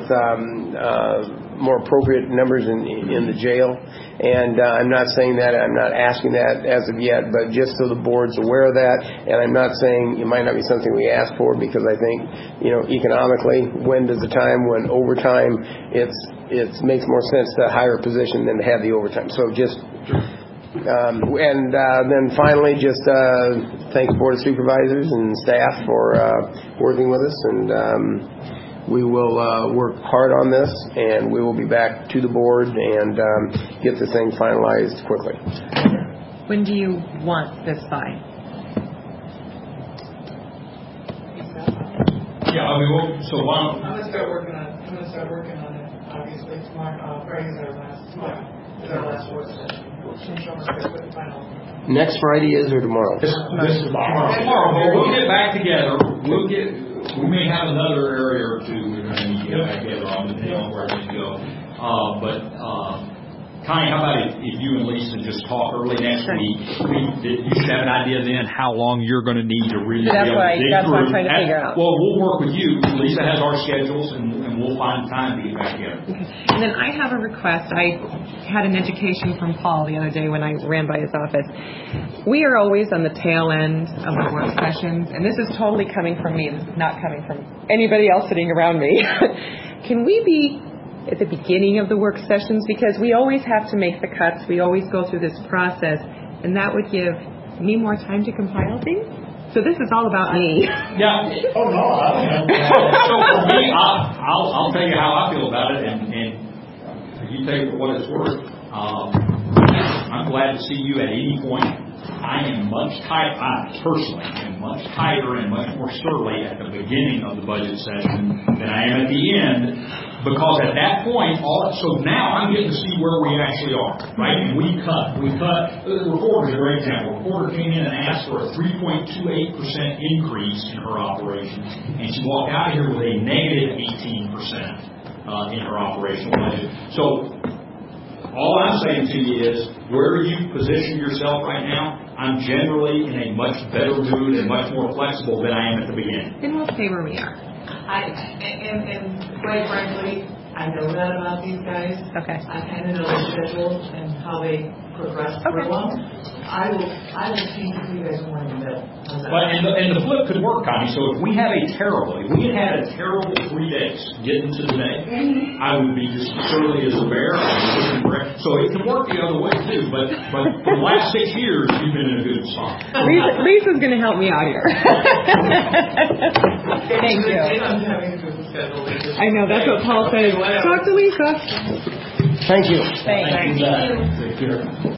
B: more appropriate numbers in the jail. And I'm not saying that, I'm not asking that as of yet, but just so the board's aware of that. And I'm not saying it might not be something we ask for, because I think, economically, when does the time when overtime, it makes more sense to hire a position than to have the overtime. So just, then finally, just thank the Board of Supervisors and staff for working with us, and we will work hard on this, and we will be back to the board and get the thing finalized quickly.
D: When do you want this by?
E: Yeah, I'm going to
F: start working on it. Obviously, tomorrow, Friday is our last work session.
B: Next Friday is or tomorrow?
E: This is tomorrow. We'll get back together. We may have another area or two we're going to need to get back together on, depending on where we go. Connie, how about if you and Lisa just talk early next week? You should have an idea then how long you're going to need to really
D: That's what I'm trying to figure out.
E: Well, we'll work with you. Lisa has our schedules, and we'll find time to get back together.
D: Okay. And then I have a request. I had an education from Paul the other day when I ran by his office. We are always on the tail end of the work sessions, and this is totally coming from me. This is not coming from anybody else sitting around me. Can we be at the beginning of the work sessions, because we always have to make the cuts, we always go through this process, and that would give me more time to compile things? So this is all about me.
E: Yeah.
C: Oh, no, I don't know.
E: So for me, I'll tell you how I feel about it, and you take it for what it's worth. I'm glad to see you at any point I am I personally am much tighter and much more surly at the beginning of the budget session than I am at the end, because at that point, so now I'm getting to see where we actually are, right? And we cut. The recorder's a great example. The recorder came in and asked for a 3.28% increase in her operations, and she walked out of here with a negative 18% in her operational budget. So all I'm saying to you is, where you position yourself right now, I'm generally in a much better mood and much more flexible than I am at the beginning.
D: Then we'll stay where we are.
F: And quite frankly, I know that about these guys.
D: Okay.
F: I kind of know their schedules and how they progress through them. I will see if you guys want to know.
E: But and the flip could work, Connie. So if we had a terrible 3 days getting to the day, I would be just surly as a bear. So it can work the other way too. But for the last 6 years, you've been in a good spot.
D: Lisa's going to help me out here. Thank you. I know, that's what Paul says. Talk to Lisa.
B: Thank you.
D: Thanks.
E: Take care.